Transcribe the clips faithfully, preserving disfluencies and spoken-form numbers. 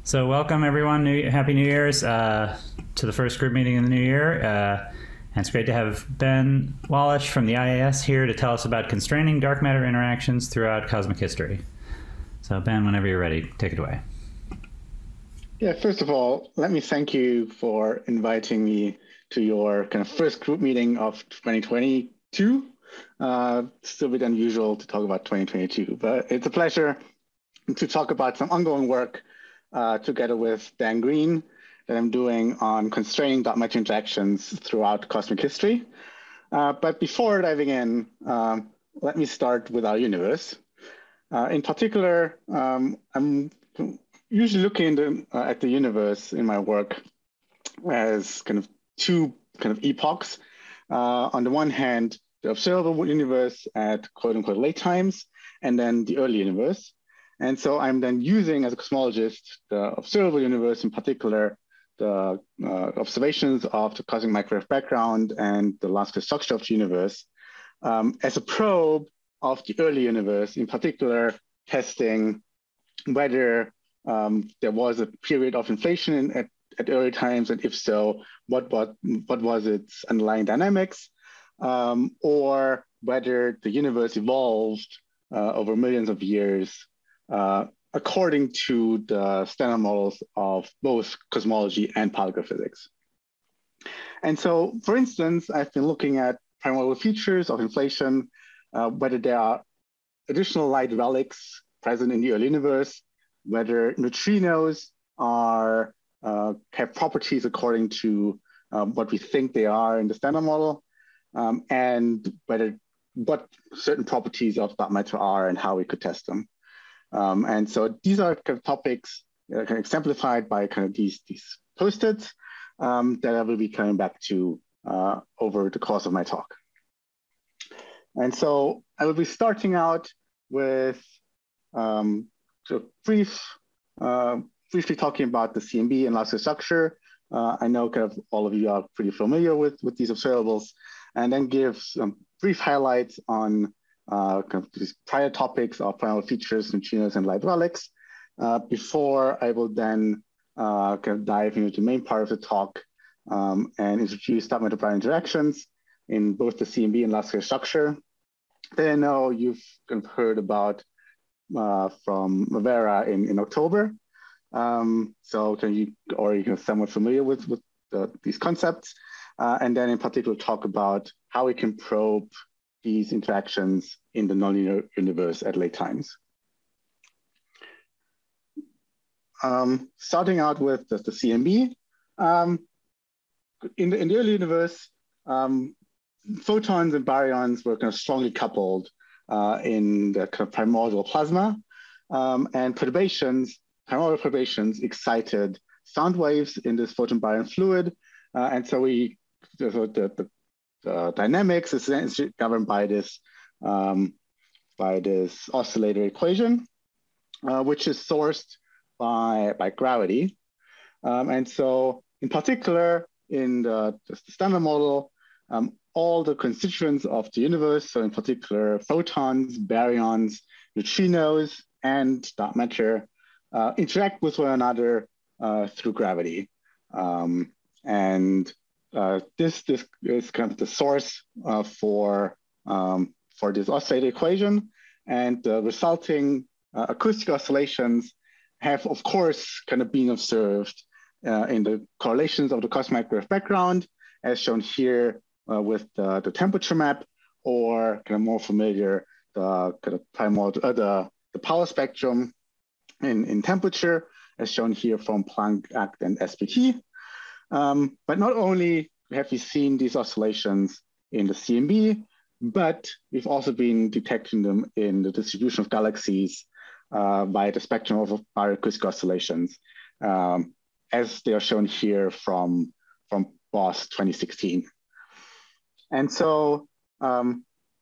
So welcome everyone, new, Happy New Year's uh, to the first group meeting in the new year. Uh, and it's great to have Ben Wallish from the I A S here to tell us about constraining dark matter interactions throughout cosmic history. So Ben, whenever you're ready, take it away. Yeah, first of all, let me thank you for inviting me to your kind of first group meeting of twenty twenty-two. Uh, still a bit unusual to talk about twenty twenty-two, but it's a pleasure to talk about some ongoing work uh, together with Dan Green that I'm doing on constraining dark matter interactions throughout cosmic history. Uh, but before diving in, um, let me start with our universe. Uh, in particular, um, I'm usually looking the, uh, at the universe in my work as kind of two kind of epochs. Uh, on the one hand, the observable universe at quote unquote late times, and then the early universe. And so I'm then using as a cosmologist the observable universe, in particular, the uh, observations of the cosmic microwave background and the large-scale structure of the universe um, as a probe of the early universe, in particular, testing whether um, there was a period of inflation in, at, at early times, and if so, what, what, what was its underlying dynamics, um, or whether the universe evolved uh, over millions of years uh, according to the standard models of both cosmology and particle physics. And so, for instance, I've been looking at primordial features of inflation, uh, whether there are additional light relics present in the early universe, whether neutrinos are uh, have properties according to um, what we think they are in the standard model, um, and whether what certain properties of dark matter are and how we could test them. Um, and so these are kind of topics uh, kind of exemplified by kind of these, these post-its um, that I will be coming back to uh, over the course of my talk. And so I will be starting out with um, a brief, uh, briefly talking about the C M B and large-scale structure. Uh, I know kind of all of you are pretty familiar with, with these observables, and then give some brief highlights on uh, kind of these prior topics of primordial features, neutrinos, and light relics, uh, before I will then uh, kind of dive into the main part of the talk um, and introduce dark matter-prior interactions in both the C M B and large-scale structure. Then I know you've kind of heard about uh, from Vera in, in October. Um, so can you, or you're somewhat familiar with, with the, these concepts. Uh, and then in particular talk about how we can probe these interactions in the nonlinear universe at late times. Um, starting out with the, the C M B. Um, in, the, in the early universe, um, photons and baryons were kind of strongly coupled uh, in the kind of primordial plasma, um, and perturbations, primordial perturbations excited sound waves in this photon baryon fluid. Uh, and so we, the, the, the Uh, dynamics is governed by this um, by this oscillator equation, uh, which is sourced by by gravity, um, and so in particular in the, the standard model, um, all the constituents of the universe, so in particular photons, baryons, neutrinos, and dark matter, uh, interact with one another uh, through gravity, um, and Uh, this, this is kind of the source uh, for, um, for this oscillator equation, and the resulting uh, acoustic oscillations have, of course, kind of been observed uh, in the correlations of the cosmic microwave background, as shown here uh, with the, the temperature map, or kind of more familiar, the kind of primordial, uh, the, the power spectrum in, in temperature, as shown here from Planck, ACT, and S P T. Um, but not only have we seen these oscillations in the C M B, but we've also been detecting them in the distribution of galaxies uh, by the spectrum of baryoacoustic oscillations, um, as they are shown here from, from B O S twenty sixteen. And so, um,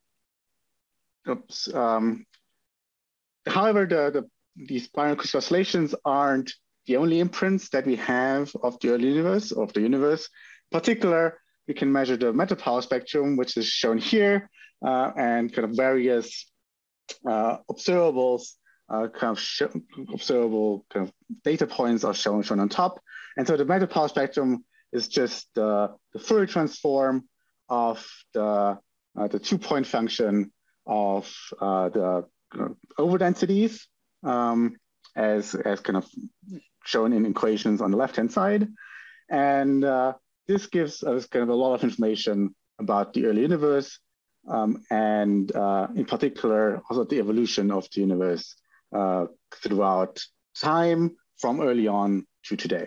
oops, um, however, the, the, these baryoacoustic oscillations aren't the only imprints that we have of the early universe, of the universe. In particular, we can measure the matter power spectrum, which is shown here, uh, and kind of various uh, observables uh, kind of sh observable kind of data points are shown, shown on top. And so the matter power spectrum is just uh, the Fourier transform of the, uh, the two-point function of uh, the uh, overdensities um, as, as kind of shown in equations on the left-hand side. And uh, this gives us kind of a lot of information about the early universe, um, and uh, in particular, also the evolution of the universe uh, throughout time from early on to today.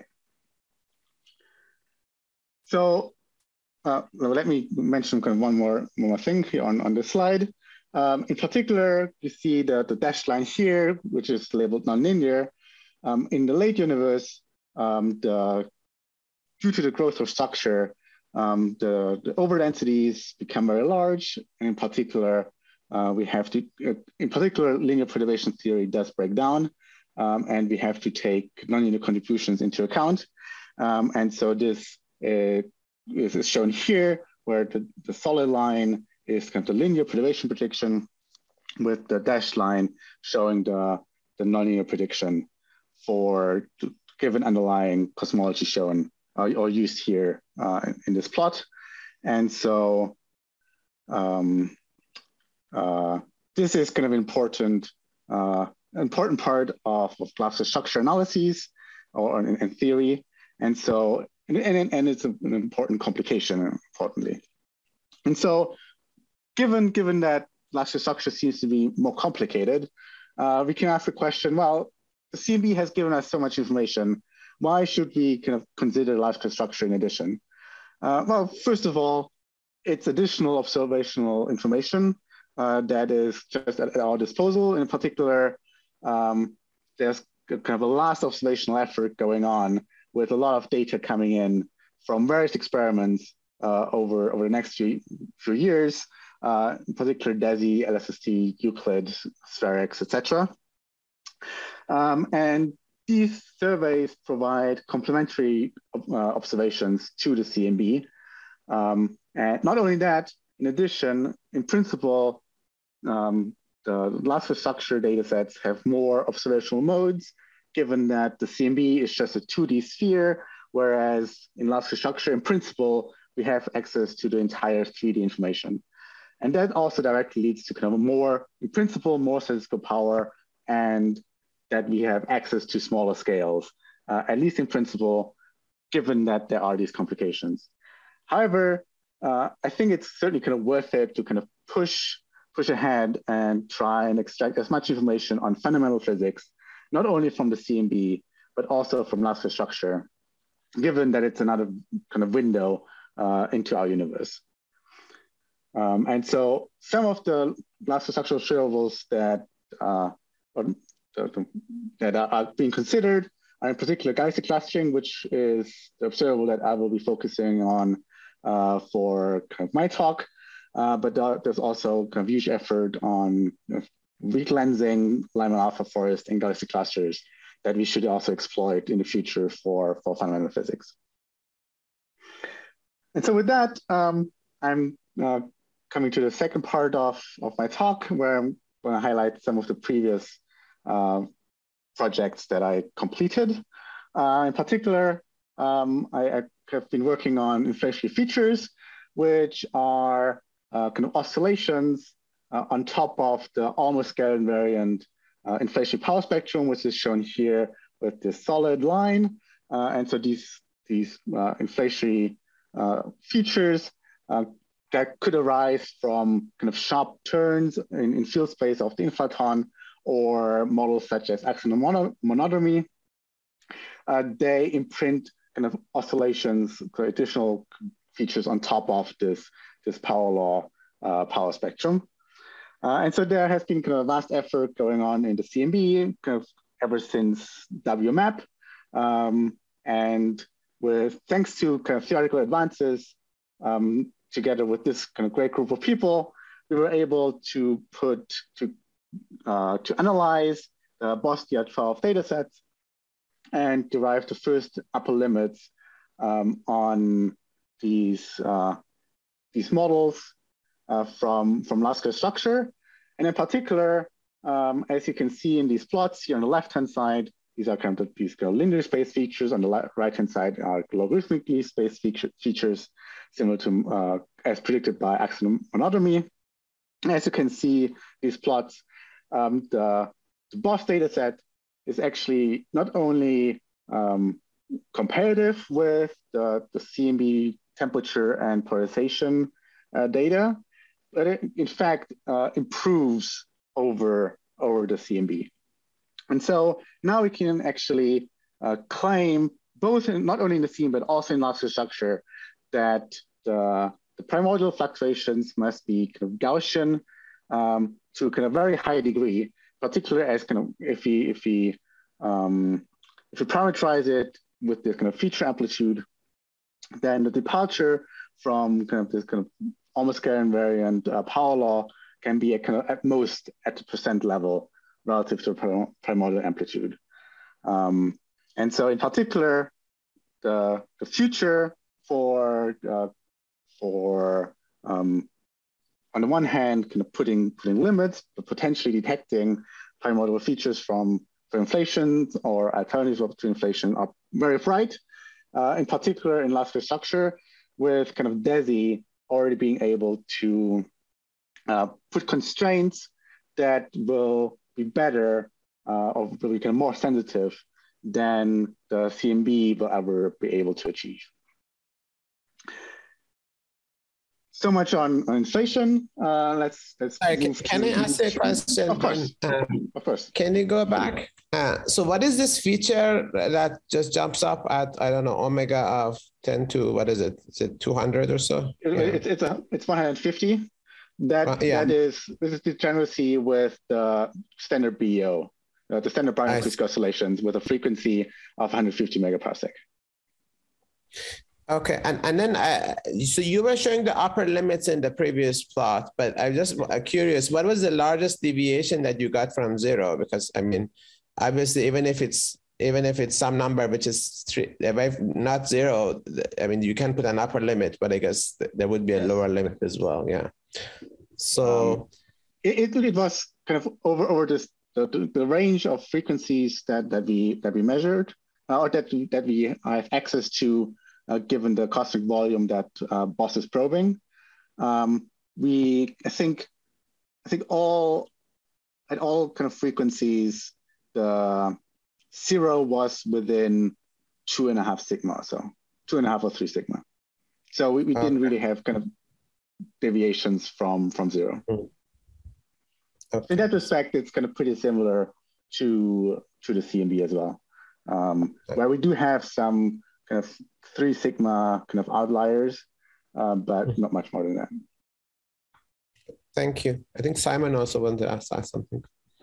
So uh, let me mention kind of one more, one more thing here on, on this slide. Um, in particular, you see the, the dashed line here, which is labeled nonlinear. Um, in the late universe, um, the, due to the growth of structure, um, the, the overdensities become very large. And in particular, uh, we have to, uh, in particular, linear perturbation theory does break down, um, and we have to take nonlinear contributions into account. Um, and so this uh, is shown here, where the, the solid line is kind of the linear perturbation prediction, with the dashed line showing the, the nonlinear prediction for the given underlying cosmology shown uh, or used here uh, in, in this plot. And so um, uh, this is kind of important, uh, important part of, of cluster structure analyses or in, in theory. And so, and, and, and it's an important complication, importantly. And so given, given that cluster structure seems to be more complicated, uh, we can ask the question, well, the C M B has given us so much information. Why should we kind of consider large-scale structure in addition? Uh, well, first of all, it's additional observational information uh, that is just at, at our disposal. In particular, um, there's kind of a last observational effort going on with a lot of data coming in from various experiments uh, over, over the next few, few years, uh, in particular DESI, L S S T, Euclid, SpherX, et cetera. Um, and these surveys provide complementary uh, observations to the C M B. Um, and not only that, in addition, in principle, um, the large structure data sets have more observational modes, given that the C M B is just a two D sphere, whereas in large structure, in principle, we have access to the entire three D information. And that also directly leads to kind of a more, in principle, more statistical power, and that we have access to smaller scales, uh, at least in principle, given that there are these complications. However, uh, I think it's certainly kind of worth it to kind of push, push ahead and try and extract as much information on fundamental physics, not only from the C M B, but also from large structure, given that it's another kind of window uh, into our universe. Um, and so some of the large structural observables that, uh, that are being considered are in particular galaxy clustering, which is the observable that I will be focusing on uh, for kind of my talk. Uh, but there's also kind of huge effort on you know, weak lensing Lyman alpha forest and galaxy clusters that we should also exploit in the future for, for fundamental physics. And so with that, um, I'm uh, coming to the second part of, of my talk, where I'm going to highlight some of the previous uh, projects that I completed. Uh, in particular, um, I, I have been working on inflationary features, which are uh, kind of oscillations uh, on top of the almost scale invariant uh, inflationary power spectrum, which is shown here with this solid line. Uh, and so these, these uh, inflationary uh, features uh, that could arise from kind of sharp turns in, in field space of the inflaton, or models such as axial monodromy. Uh, they imprint kind of oscillations, additional features on top of this, this power law uh, power spectrum. Uh, and so there has been kind of a vast effort going on in the C M B kind of ever since W map. Um, and with thanks to kind of theoretical advances, um, together with this kind of great group of people, we were able to put to uh, to analyze the Bostia twelve data sets and derive the first upper limits um, on these uh, these models uh, from from large-scale structure, and in particular um, as you can see in these plots here on the left-hand side, these are kind of these kind of linear space features. On the right-hand side are logarithmically spaced feature, features, similar to uh, as predicted by axial monodromy. As you can see, these plots, um, the, the B O S data set is actually not only um, comparative with the, the C M B temperature and polarization uh, data, but it in fact uh, improves over, over the C M B. And so now we can actually uh, claim both in, not only in the C M B, but also in loss structure that the, the primordial fluctuations must be kind of Gaussian um, to kind of very high degree, particularly as kind of if we, if we, um, if we parameterize it with this kind of feature amplitude, then the departure from kind of this kind of almost square invariant uh, power law can be at, kind of at most at the percent level relative to prim primordial amplitude. Um, and so in particular, the, the future for, uh, for um, on the one hand, kind of putting, putting limits, but potentially detecting primordial features from for inflation or alternatives to inflation are very bright, uh, in particular in last structure, with kind of DESI already being able to uh, put constraints that will be better uh, or will be kind of more sensitive than the C M B will ever be able to achieve. So much on, on inflation. Uh, let's let's. Sorry, can, can I ask a question? Of course. Um, of course. Can you go back? Uh, so what is this feature that just jumps up at, I don't know, omega of ten to, what is it? Is it two hundred or so? It, yeah. It's it's a it's one hundred fifty. That uh, yeah. that is this is degeneracy with the standard B E O, uh, the standard Brownian acoustic oscillations with a frequency of one hundred fifty megaparsec. Okay, and, and then, uh, so you were showing the upper limits in the previous plot, but I'm just curious, what was the largest deviation that you got from zero? Because, I mean, obviously, even if it's even if it's some number which is three, if not zero, I mean, you can put an upper limit, but I guess there would be a lower limit as well, yeah. So... Um, it, it was kind of over, over this, the, the range of frequencies that, that, we, that we measured, uh, or that, that we have access to, Uh, given the cosmic volume that uh, B O S is probing. Um, we, I think, I think all, at all kind of frequencies, the zero was within two and a half sigma, so two and a half or three sigma. So we, we okay. didn't really have kind of deviations from, from zero. Okay. In that respect, it's kind of pretty similar to, to the C M B as well, um, okay. where we do have some kind of three sigma kind of outliers, uh, but not much more than that. Thank you. I think Simon also wanted to ask, ask something.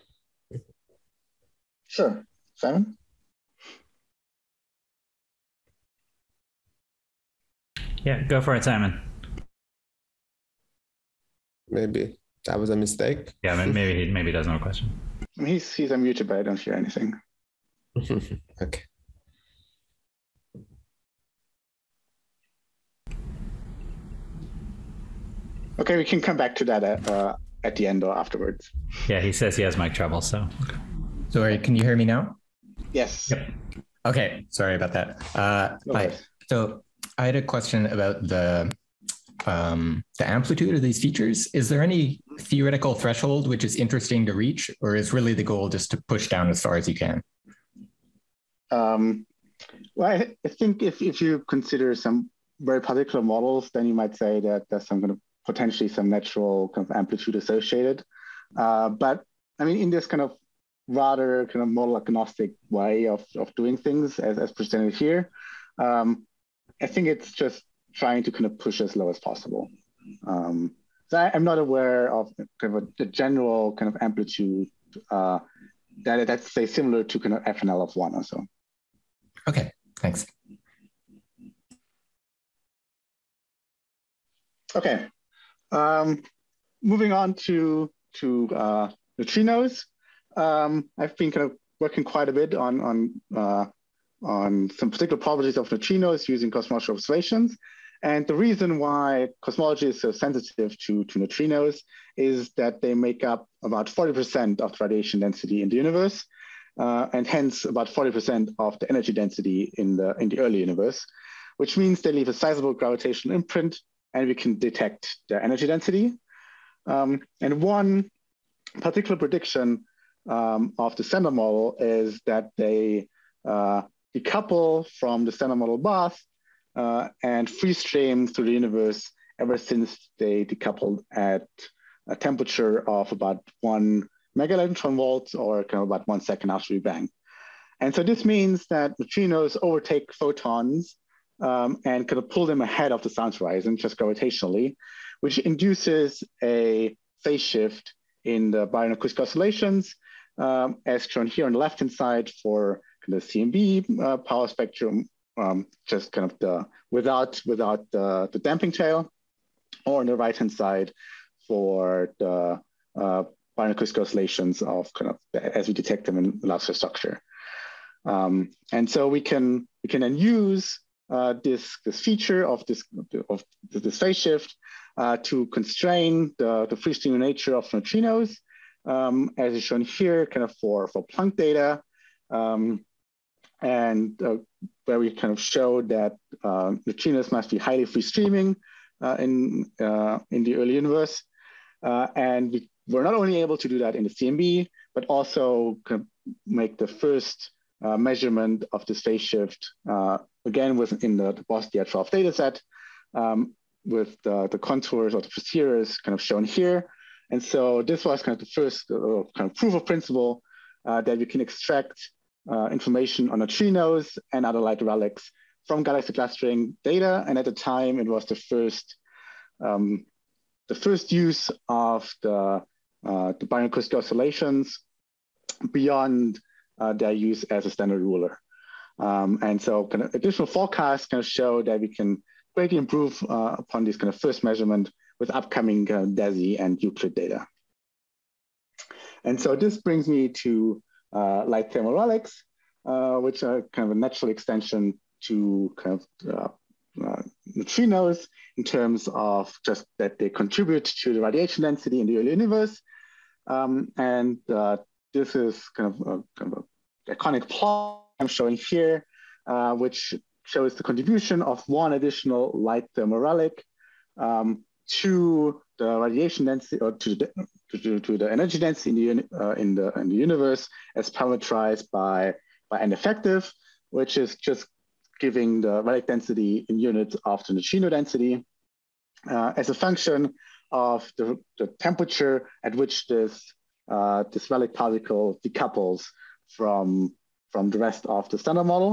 Sure, Simon? Yeah, go for it, Simon. Maybe that was a mistake. Yeah, maybe he maybe doesn't have a question. He's, he's unmuted, but I don't hear anything. Okay. Okay, we can come back to that at, uh, at the end or afterwards. Yeah, he says he has mic trouble, so. Sorry, can you hear me now? Yes. Yep. Okay, sorry about that. Uh, no I, so I had a question about the um, the amplitude of these features. Is there any theoretical threshold which is interesting to reach, or is really the goal just to push down as far as you can? Um, well, I, I think if, if you consider some very particular models, then you might say that there's some kind of potentially some natural kind of amplitude associated. Uh, but I mean, in this kind of rather kind of model agnostic way of, of doing things as, as presented here, um, I think it's just trying to kind of push as low as possible. Um, so I, I'm not aware of kind of a, a general kind of amplitude uh, that that's say similar to kind of F N L of one or so. Okay, thanks. Okay. Um, moving on to to uh, neutrinos, um, I've been kind of working quite a bit on on uh, on some particular properties of neutrinos using cosmological observations, And the reason why cosmology is so sensitive to, to neutrinos is that they make up about forty percent of the radiation density in the universe, uh, and hence about forty percent of the energy density in the, in the early universe, which means they leave a sizable gravitational imprint, and we can detect their energy density. Um, and one particular prediction um, of the Standard Model is that they uh, decouple from the Standard Model bath uh, and free stream through the universe ever since they decoupled at a temperature of about one megaelectron volts, or kind of about one second after Big Bang. And so this means that neutrinos overtake photons um, and kind of pull them ahead of the sun's horizon just gravitationally, which induces a phase shift in the baryon-acoustic oscillations, um, as shown here on the left-hand side for the C M B uh, power spectrum, um, just kind of the without without the, the damping tail, or on the right-hand side for the uh, baryon-acoustic oscillations of kind of as we detect them in large structure. Um, and so we can we can then use uh, this this feature of this of this phase shift uh, to constrain the, the free streaming nature of neutrinos, um, as is shown here, kind of for for Planck data, um, and uh, where we kind of show that uh, neutrinos must be highly free streaming uh, in uh, in the early universe, uh, and we were not only able to do that in the C M B, but also kind of make the first Uh, measurement of this phase shift, uh, again, within the, the BOSS D R twelve dataset, um, with the, the contours of the posteriors kind of shown here. And so this was kind of the first uh, kind of proof of principle uh, that we can extract uh, information on neutrinos and other light relics from galaxy clustering data. And at the time, it was the first, um, the first use of the, uh, the baryon-acoustic oscillations beyond Uh, their use as a standard ruler. Um, and so kind of additional forecasts kind of show that we can greatly improve uh, upon this kind of first measurement with upcoming uh, DESI and Euclid data. And so this brings me to uh, light thermal relics, uh, which are kind of a natural extension to kind of uh, uh, neutrinos in terms of just that they contribute to the radiation density in the early universe. Um, and uh, This is kind of a, kind of a iconic plot I'm showing here, uh, which shows the contribution of one additional light thermal relic um, to the radiation density, or to the, to, to the energy density in the, uh, in the in the universe, as parameterized by by N effective, which is just giving the relic density in units of the neutrino density uh, as a function of the, the temperature at which this Uh, this relic particle decouples from, from the rest of the Standard Model.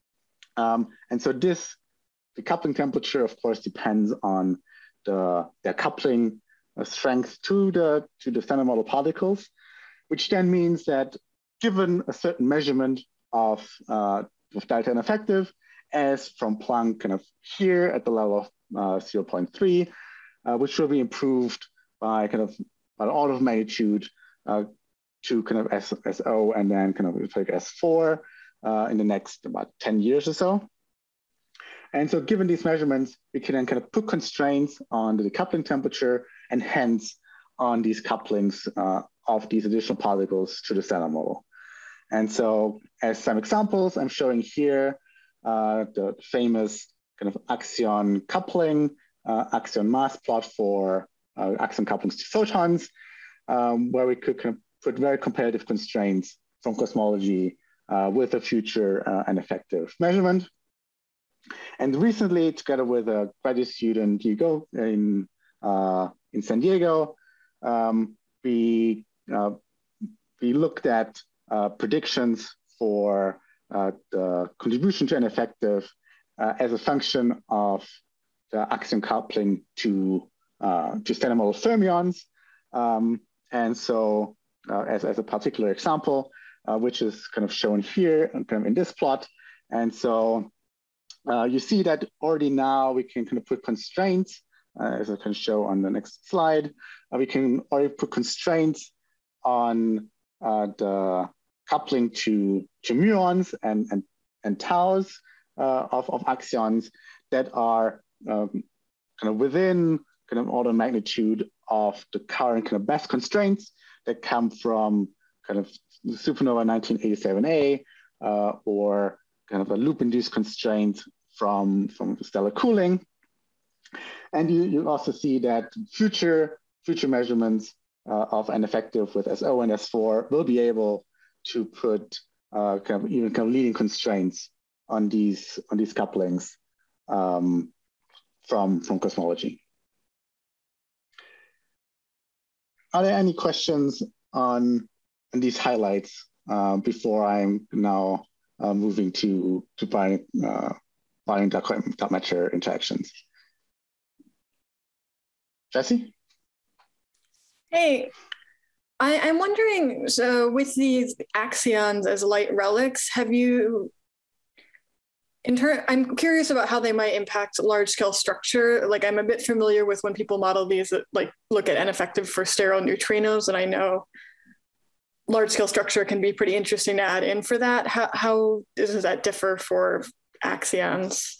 Um, and so this decoupling temperature, of course, depends on the, the coupling uh, strength to the, to the Standard Model particles, which then means that given a certain measurement of, uh, of delta N effective, as from Planck kind of here at the level of uh, zero point three, uh, which will be improved by kind of an order of magnitude Uh, to kind of S, SO and then kind of like S four uh, in the next about ten years or so. And so given these measurements, we can then kind of put constraints on the decoupling temperature and hence on these couplings uh, of these additional particles to the Standard Model. And so as some examples, I'm showing here uh, the famous kind of axion coupling, uh, axion mass plot for uh, axion couplings to photons, Um, where we could kind of put very competitive constraints from cosmology uh, with a future uh, and effective measurement. And recently, together with a graduate student, Hugo, in, uh, in San Diego, um, we, uh, we looked at uh, predictions for uh, the contribution to an effective uh, as a function of the axion coupling to, uh, to Standard Model fermions. Um, And so uh, as, as a particular example, uh, which is kind of shown here and kind of in this plot. And so uh, you see that already now we can kind of put constraints, uh, as I can show on the next slide. Uh, we can already put constraints on uh, the coupling to, to muons and, and, and taus uh, of, of axions that are um, kind of within kind of order of magnitude of the current kind of best constraints that come from kind of the supernova nineteen eighty-seven A uh, or kind of a loop-induced constraint from, from stellar cooling. And you, you also see that future, future measurements uh, of N effective with S O and S four will be able to put uh, kind of even kind of leading constraints on these, on these couplings um, from, from cosmology. Are there any questions on, on these highlights uh, before I'm now uh, moving to, to baryon, uh, baryon dark matter interactions? Jesse? Hey, I, I'm wondering, so with these axions as light relics, have you, in turn, I'm curious about how they might impact large scale structure. Like I'm a bit familiar with when people model these, that, like look at N effective for sterile neutrinos, and I know large scale structure can be pretty interesting to add in for that. How, how does that differ for axions?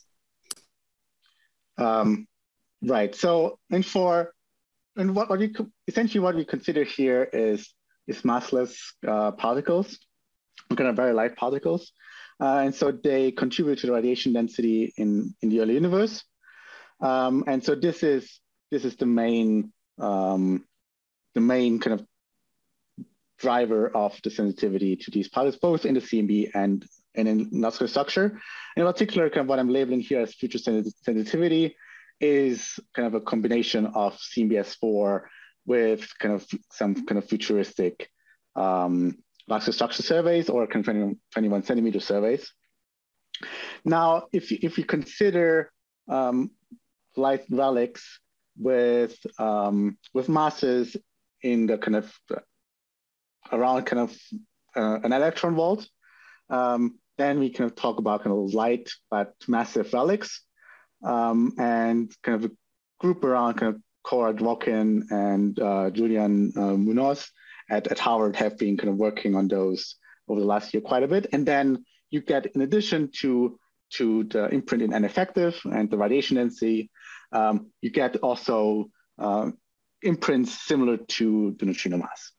Um, right, so, and for, and what, what we, essentially what we consider here is, is massless uh, particles, kind of very light particles. Uh, and so they contribute to the radiation density in, in the early universe. Um, and so this is, this is the main, um, the main kind of driver of the sensitivity to these particles, both in the C M B and, and in nuclear structure. In particular, kind of what I'm labeling here as future sensitivity is kind of a combination of C M B S four with kind of some kind of futuristic um, nuclear structure surveys or kind of twenty-one centimeter surveys. Now, if you, if you consider um, light relics with um, with masses in the kind of around kind of uh, an electron volt, um, then we kind of talk about kind of light but massive relics, um, and kind of a group around kind of Cora Dworkin and uh, Julian uh, Munoz at, at Harvard have been kind of working on those over the last year quite a bit. And then you get, in addition to, to the imprint in N effective and the radiation density, um, you get also uh, imprints similar to the neutrino mass.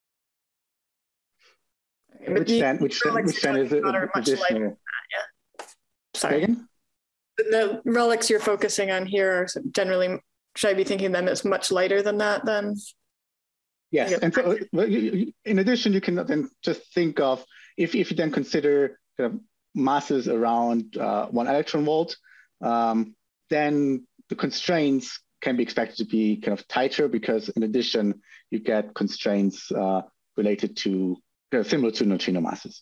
Which then, which, then, which then is an additional. Yeah. Sorry. Again? The relics you're focusing on here are generally, should I be thinking them as much lighter than that then? Yes, and so in addition, you can then just think of, if, if you then consider kind of masses around uh, one electron volt, um, then the constraints can be expected to be kind of tighter because in addition, you get constraints uh, related to, uh, similar to neutrino masses.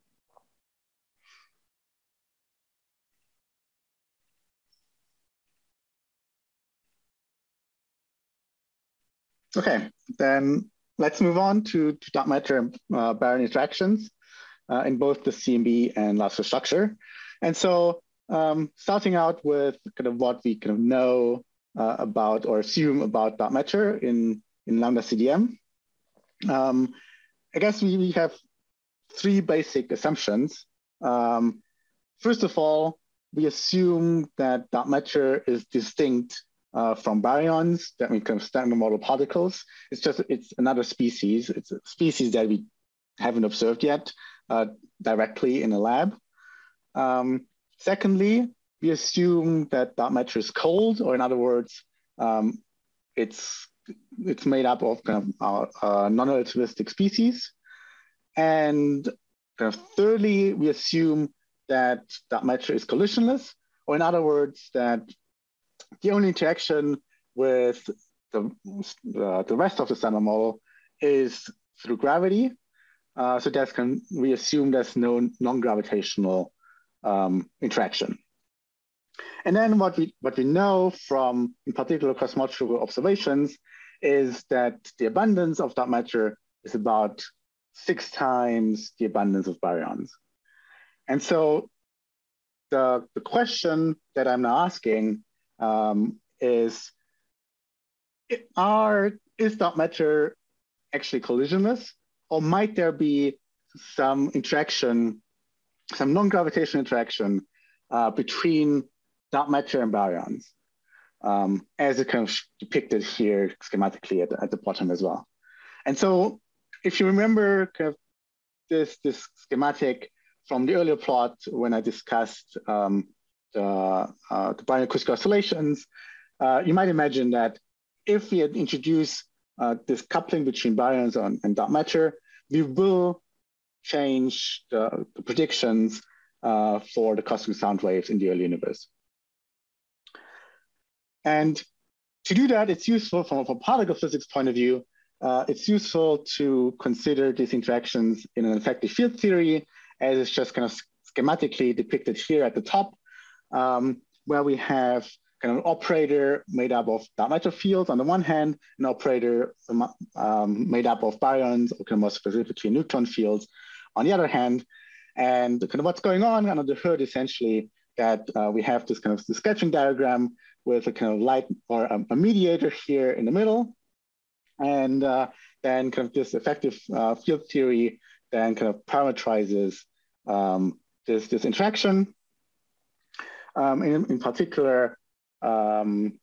Okay, then let's move on to, to dark matter uh, baryon interactions uh, in both the C M B and large structure. And so um, starting out with kind of what we kind of know uh, about or assume about dark matter in, in Lambda C D M. Um, I guess we, we have three basic assumptions. Um, first of all, we assume that dark matter is distinct Uh, from baryons, that we kind of standard model particles. It's just, it's another species. It's a species that we haven't observed yet uh, directly in a lab. Um, secondly, we assume that dark matter is cold, or in other words, um, it's, it's made up of kind of uh, uh, non-relativistic species. And kind of thirdly, we assume that dark matter is collisionless, or in other words, that the only interaction with the, uh, the rest of the standard model is through gravity. Uh, so that's can we assume there's no non-gravitational um, interaction. And then what we what we know from, in particular, cosmological observations is that the abundance of dark matter is about six times the abundance of baryons. And so the, the question that I'm now asking Um, is, are, is dark matter actually collisionless, or might there be some interaction, some non-gravitational interaction uh, between dark matter and baryons? um, as it kind of depicted here schematically at the, at the bottom as well. And so if you remember kind of this, this schematic from the earlier plot when I discussed um, the, uh, the binary acoustic oscillations, uh, you might imagine that if we had introduced uh, this coupling between baryons and, and dark matter, we will change the, the predictions uh, for the cosmic sound waves in the early universe. And to do that, it's useful from, from a particle physics point of view. Uh, it's useful to consider these interactions in an effective field theory, as it's just kind of schematically depicted here at the top, um, where we have kind of an operator made up of dark matter fields on the one hand, an operator um, made up of baryons, or kind of more specifically neutron fields on the other hand. And kind of what's going on under the hood, essentially, that uh, we have this kind of the sketching diagram with a kind of light or a, a mediator here in the middle. And uh, then kind of this effective uh, field theory then kind of parameterizes um, this, this interaction. Um, in, in particular, um,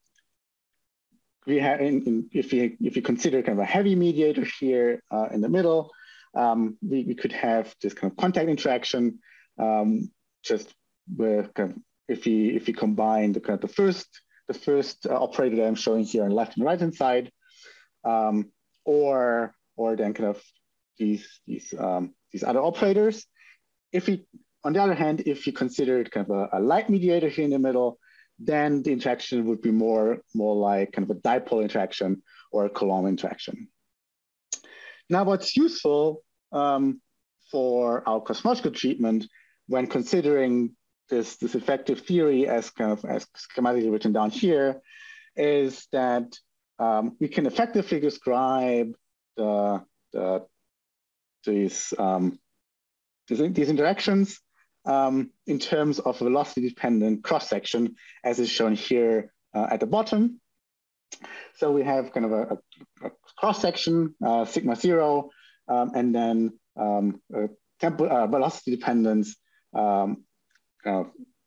we have in, in, if you if you consider kind of a heavy mediator here uh, in the middle, um, we, we could have this kind of contact interaction um, just with kind of if you if you combine the kind of the first the first uh, operator that I'm showing here on the left and right hand side, um, or or then kind of these these um, these other operators. If we on the other hand, if you consider kind of a, a light mediator here in the middle, then the interaction would be more, more like kind of a dipole interaction or a Coulomb interaction. Now, what's useful um, for our cosmological treatment when considering this, this effective theory as kind of as schematically written down here is that um, we can effectively describe the, the, these, um, these, these interactions Um, in terms of velocity-dependent cross-section, as is shown here uh, at the bottom. So we have kind of a, a, a cross-section, uh, sigma zero, um, and then um, a tempo, uh, velocity dependence um, uh,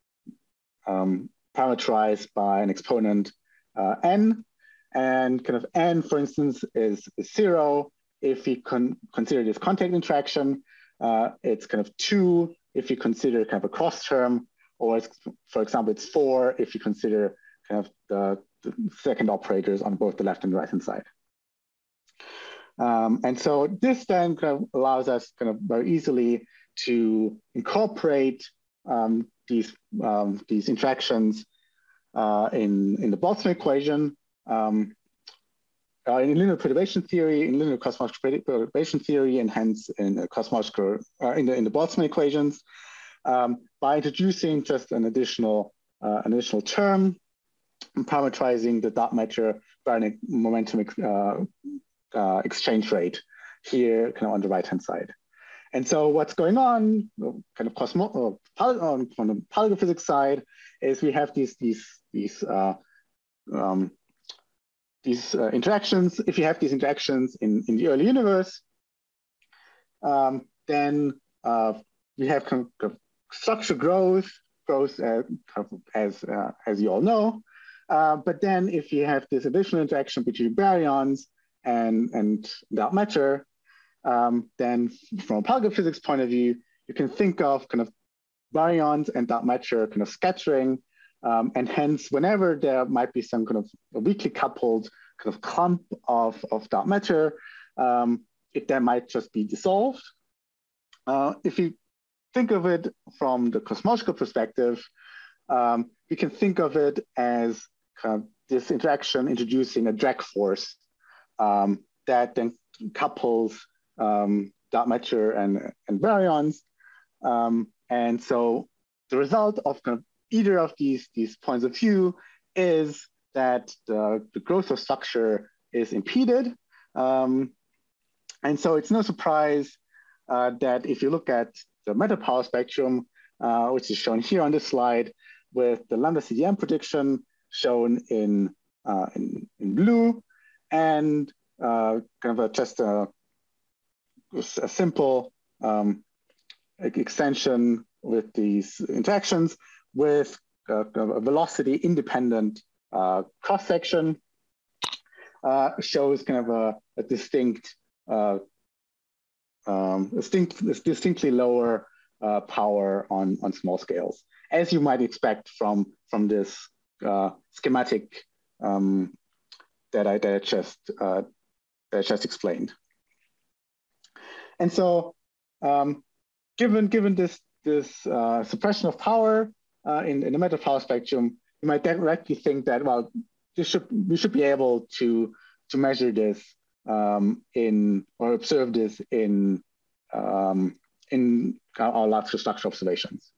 um, parameterized by an exponent uh, n. And kind of n, for instance, is, is zero. If we con consider this contact interaction, uh, it's kind of two if you consider kind of a cross term, or it's, for example, it's four if you consider kind of the, the second operators on both the left and right hand side. Um, and so this then kind of allows us kind of very easily to incorporate um, these, um, these interactions uh, in, in the Boltzmann equation, um, uh, in linear perturbation theory, in linear cosmological perturbation theory, and hence in the cosmological, uh, in the in the Boltzmann equations, um, by introducing just an additional uh, an additional term, and parameterizing the dark matter baryon momentum uh, uh, exchange rate here, kind of on the right hand side. And so what's going on, kind of cosmo uh, on the particle physics side, is we have these these these uh, um, these uh, interactions. If you have these interactions in, in the early universe, um, then uh, we have kind of structure growth, growth uh, as, uh, as you all know. Uh, but then if you have this additional interaction between baryons and, and dark matter, um, then from a particle physics point of view, you can think of kind of baryons and dark matter kind of scattering. Um, and hence, whenever there might be some kind of a weakly coupled kind of clump of, of dark matter, um, it then might just be dissolved. Uh, if you think of it from the cosmological perspective, um, you can think of it as kind of this interaction introducing a drag force um, that then couples um, dark matter and, and baryons. Um, and so the result of kind of either of these, these points of view is that the, the growth of structure is impeded. Um, and so it's no surprise uh, that if you look at the matter power spectrum, uh, which is shown here on this slide, with the lambda C D M prediction shown in, uh, in, in blue, and uh, kind of a, just a, a simple um, extension with these interactions with uh, a velocity independent uh, cross section uh, shows kind of a, a distinct, uh, um, distinct, distinctly lower uh, power on on small scales, as you might expect from from this uh, schematic um, that I that I just uh, that I just explained. And so, um, given given this this uh, suppression of power uh, in in the matter power spectrum, you might directly think that, well, this should we should be able to to measure this um, in or observe this in um, in our, our large structure observations.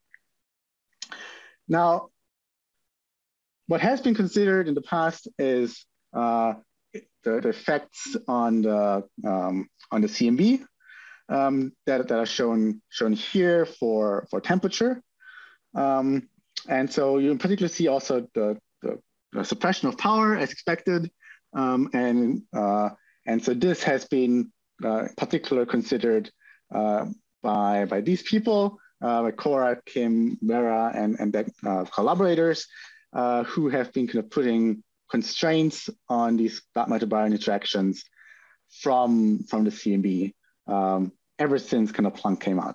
Now, what has been considered in the past is uh, the, the effects on the um, on the C M B um, that, that are shown shown here for for temperature, um, and so you in particular see also the, the, the suppression of power as expected, um, and uh, and so this has been uh, in particular considered uh, by by these people, uh, like Cora, Kim, Vera, and and their uh, collaborators, uh, who have been kind of putting constraints on these dark matter baryon interactions from from the C M B um, ever since kind of Planck came out.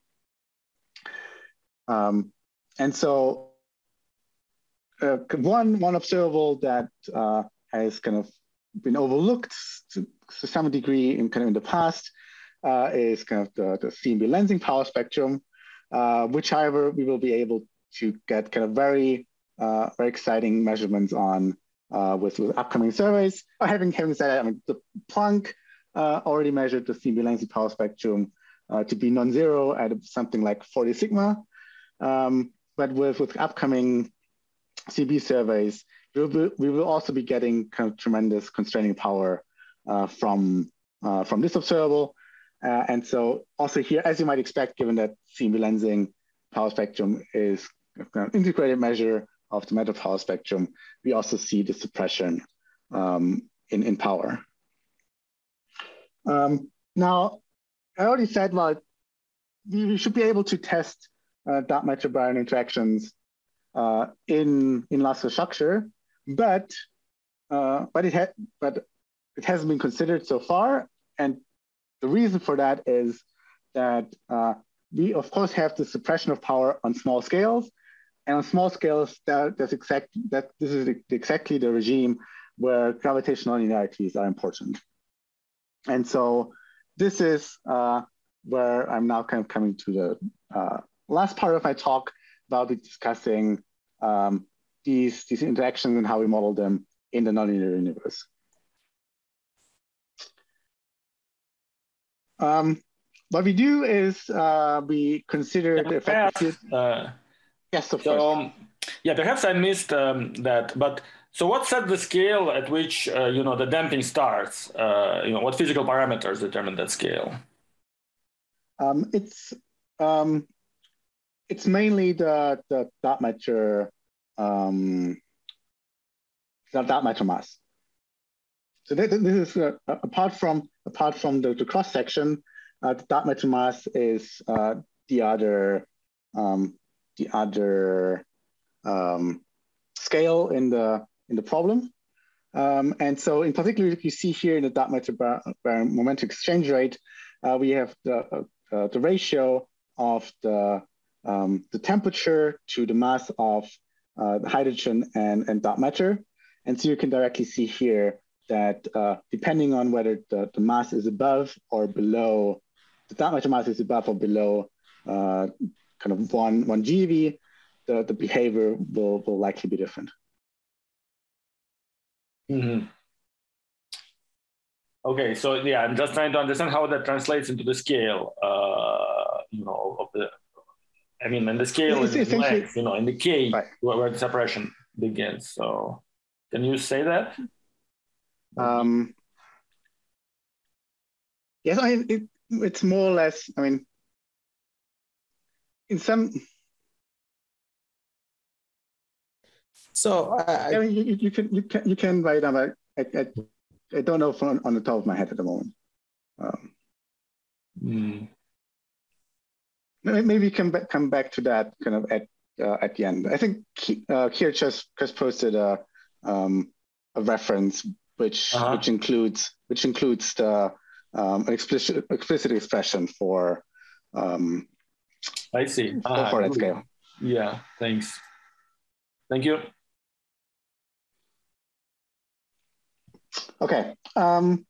Um, and so uh, one one observable that uh, has kind of been overlooked to, to some degree in kind of in the past uh, is kind of the, the C M B lensing power spectrum, uh, which, however, we will be able to get kind of very uh, very exciting measurements on uh, with, with upcoming surveys. Uh, having having said that, I mean, the Planck uh, already measured the C M B lensing power spectrum uh, to be non-zero at something like forty sigma. Um, but with, with upcoming C B surveys, we will, be, we will also be getting kind of tremendous constraining power uh, from, uh, from this observable. Uh, and so also here, as you might expect, given that C M B lensing power spectrum is an integrated measure of the matter power spectrum, we also see the suppression um, in, in power. Um, now, I already said, well, we should be able to test uh, dark matter baryon interactions uh, in in large structure, but uh, but it had but it hasn't been considered so far, and the reason for that is that uh, we of course have the suppression of power on small scales, and on small scales that that's exact that this is exactly the regime where gravitational linearities are important, and so this is uh, where I'm now kind of coming to the uh, last part of my talk about discussing um, these, these interactions and how we model them in the nonlinear universe. Um, what we do is uh, we consider yeah, the effective... Uh, yes, of so, course. Um, yeah, perhaps I missed um, that, but so what set the scale at which uh, you know the damping starts? Uh, you know, what physical parameters determine that scale? Um, it's um, it's mainly the the dark matter um, the dark matter mass. So this, this is uh, apart from apart from the, the cross section, uh, the dark matter mass is uh, the other um, the other um, scale in the in the problem. Um, and so, in particular, you see here in the dark matter baryon momentum exchange rate, uh, we have the uh, the ratio of the um, the temperature to the mass of uh, the hydrogen and, and dark matter. And so you can directly see here that uh, depending on whether the, the mass is above or below, the dark matter mass is above or below uh, kind of one, one G eV, the, the behavior will, will likely be different. Mm-hmm. Okay, so yeah, I'm just trying to understand how that translates into the scale, uh, you know, of the, I mean, and the scale is in length, you know, in the K, right, where, where the separation begins. So can you say that? Um, yes, I mean, it, it's more or less, I mean, in some... So uh, I mean, you, you can you can you can write down. I, I, I don't know from on the top of my head at the moment. Um, mm. Maybe we can come back to that kind of at uh, at the end. I think uh, Kier just just posted a um, a reference which uh-huh. which includes which includes the um, an explicit explicit expression for um, I see uh-huh. for, for that scale. Yeah, thanks. Thank you. Okay. Um,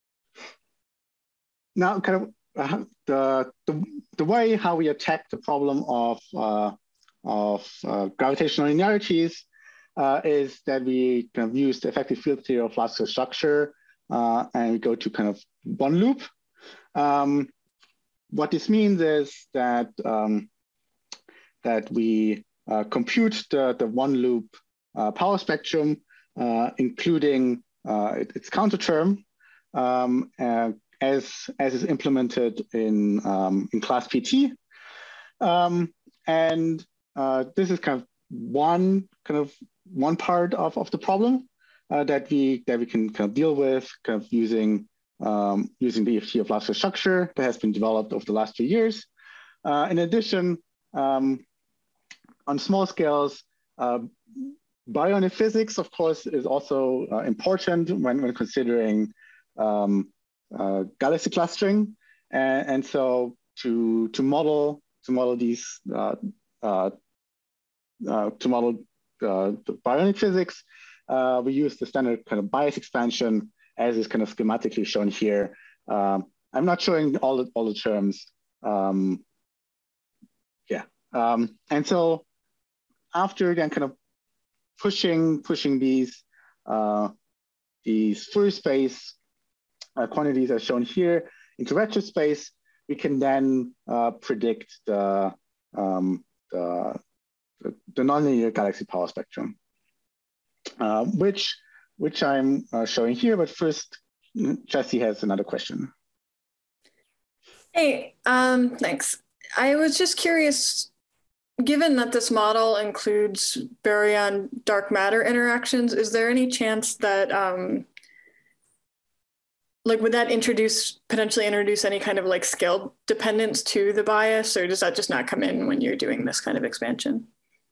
now, kind of uh, the, the the way how we attack the problem of uh, of uh, gravitational linearities uh, is that we kind of use the effective field theory of large scale structure, uh, and we go to kind of one loop. Um, what this means is that um, that we uh, compute the the one loop uh, power spectrum, uh, including uh, it, its counter term, um, uh, as as is implemented in um, in class P T, um, and uh, this is kind of one kind of one part of, of the problem uh, that we that we can kind of deal with, kind of using um, using the E F T of large scale structure that has been developed over the last few years. Uh, in addition, um, on small scales, uh, baryonic physics, of course, is also uh, important when, when considering um, uh, galaxy clustering, and, and so to to model to model these uh, uh, uh, to model uh, the baryonic physics, uh, we use the standard kind of bias expansion, as is kind of schematically shown here. Um, I'm not showing all the all the terms. Um, yeah, um, and so after then kind of pushing pushing these uh, these Fourier space uh, quantities as shown here into vector space, we can then uh, predict the, um, the, the, the nonlinear galaxy power spectrum, uh, which which I'm uh, showing here. But first, Jesse has another question. Hey, um, thanks. I was just curious, given that this model includes baryon dark matter interactions, is there any chance that, um, like, would that introduce, potentially introduce any kind of like scale dependence to the bias, or does that just not come in when you're doing this kind of expansion?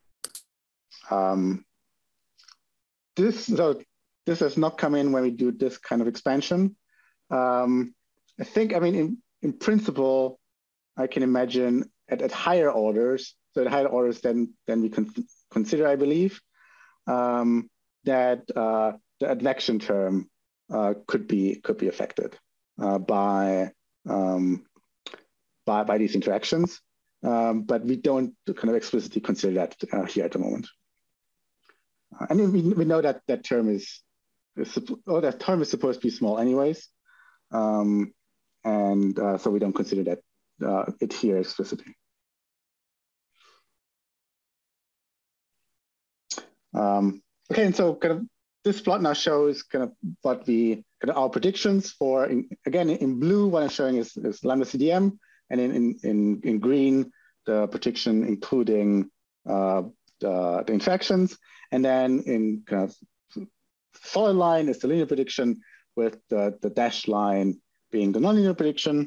Um, this, so this does not come in when we do this kind of expansion. Um, I think, I mean, in, in principle, I can imagine at, at higher orders, so at higher orders than, than we can consider, I believe, um, that uh, the advection term uh, could be could be affected uh, by, um, by by these interactions, um, but we don't kind of explicitly consider that uh, here at the moment. Uh, and we we know that that term is, is oh that term is supposed to be small anyways, um, and uh, so we don't consider that uh, it here explicitly. Um, okay, and so kind of this plot now shows kind of what we kind of our predictions for. In, again, in blue, what I'm showing is, is lambda C D M, and in in in, in green, the prediction including uh, the, the interactions, and then in kind of solid line is the linear prediction, with the the dashed line being the nonlinear prediction.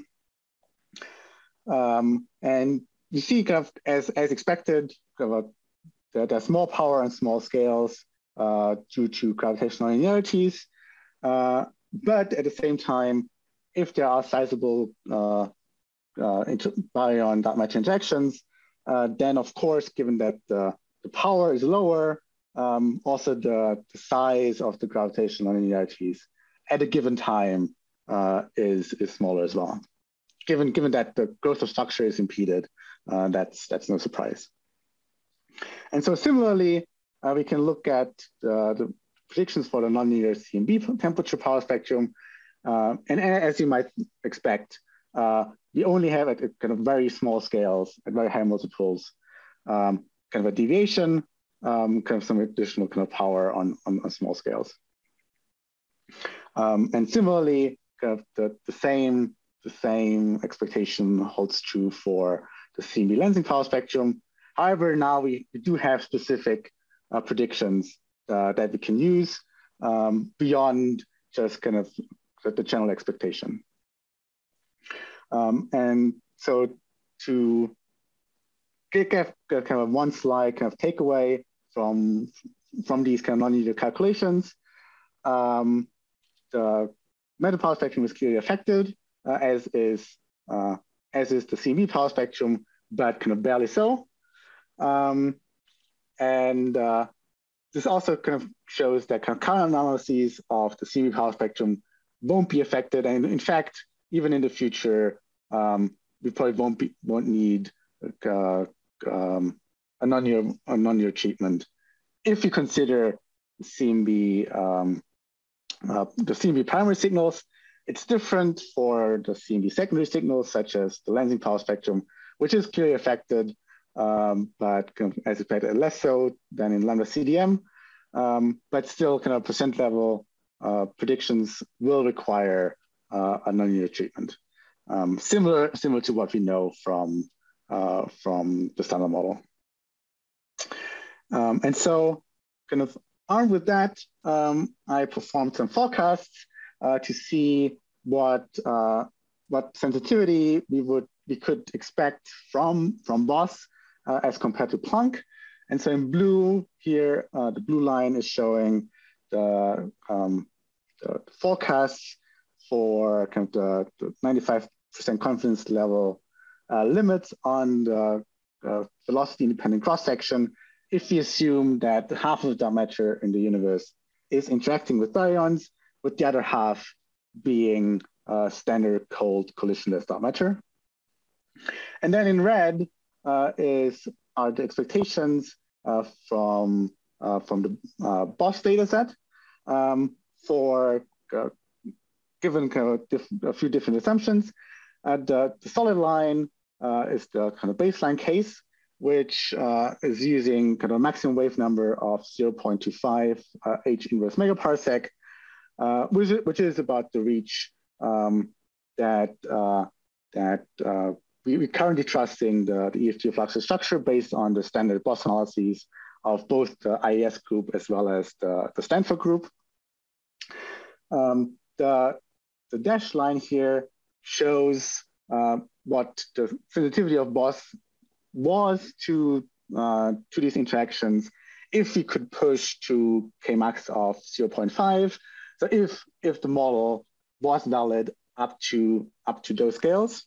Um, and you see, kind of as as expected, kind of a, there's small power and small scales uh, due to gravitational linearities. Uh, but at the same time, if there are sizable uh, uh, baryon dark matter interactions, uh, then of course, given that the, the power is lower, um, also the, the size of the gravitational linearities at a given time uh, is, is smaller as well. Given, given that the growth of structure is impeded, uh, that's, that's no surprise. And so similarly, uh, we can look at uh, the predictions for the nonlinear C M B temperature power spectrum. Uh, and as you might expect, uh, we only have at kind of very small scales, at very high multiples, um, kind of a deviation, um, kind of some additional kind of power on, on, on small scales. Um, and similarly, kind of the, the same the same expectation holds true for the C M B lensing power spectrum. However, now we, we do have specific uh, predictions uh, that we can use um, beyond just kind of the general expectation. Um, and so to get kind of one slide kind of takeaway from, from these kind of nonlinear calculations, um, the matter power spectrum is clearly affected, uh, as is uh, as is the C M B power spectrum, but kind of barely so. Um, and uh, this also kind of shows that kind of current analyses of the C M B power spectrum won't be affected, and in fact, even in the future, um, we probably won't be won't need uh, um, a non-linear a non-linear treatment if you consider C M B um, uh, the C M B primary signals. It's different for the C M B secondary signals, such as the lensing power spectrum, which is clearly affected, um, but as expected, less so than in lambda C D M. Um, but still, kind of percent level uh, predictions will require uh, a nonlinear treatment, um, similar similar to what we know from uh, from the standard model. Um, and so, kind of armed with that, um, I performed some forecasts uh, to see what uh, what sensitivity we would we could expect from from B O S uh, as compared to Planck. And so in blue here, uh, the blue line is showing the, um, the forecasts for kind of the, the ninety-five percent confidence level uh, limits on the uh, velocity independent cross section if we assume that half of the dark matter in the universe is interacting with baryons, with the other half being uh, standard cold collisionless dark matter. And then in red uh, is are the expectations uh, from uh, from the uh, B O S data set um, for uh, given kind of diff a few different assumptions. Uh, the, the solid line uh, is the kind of baseline case, which uh, is using kind of a maximum wave number of zero point two five uh, H inverse megaparsec, uh, which, is, which is about the reach um, that uh, that uh, we, we're currently trusting the, the E F T fluxus structure based on the standard B O S analyses of both the I A S group as well as the, the Stanford group. Um, the, the dashed line here shows uh, what the sensitivity of B O S was to, uh, to these interactions if we could push to Kmax of zero point five. So if, if the model was valid up to, up to those scales.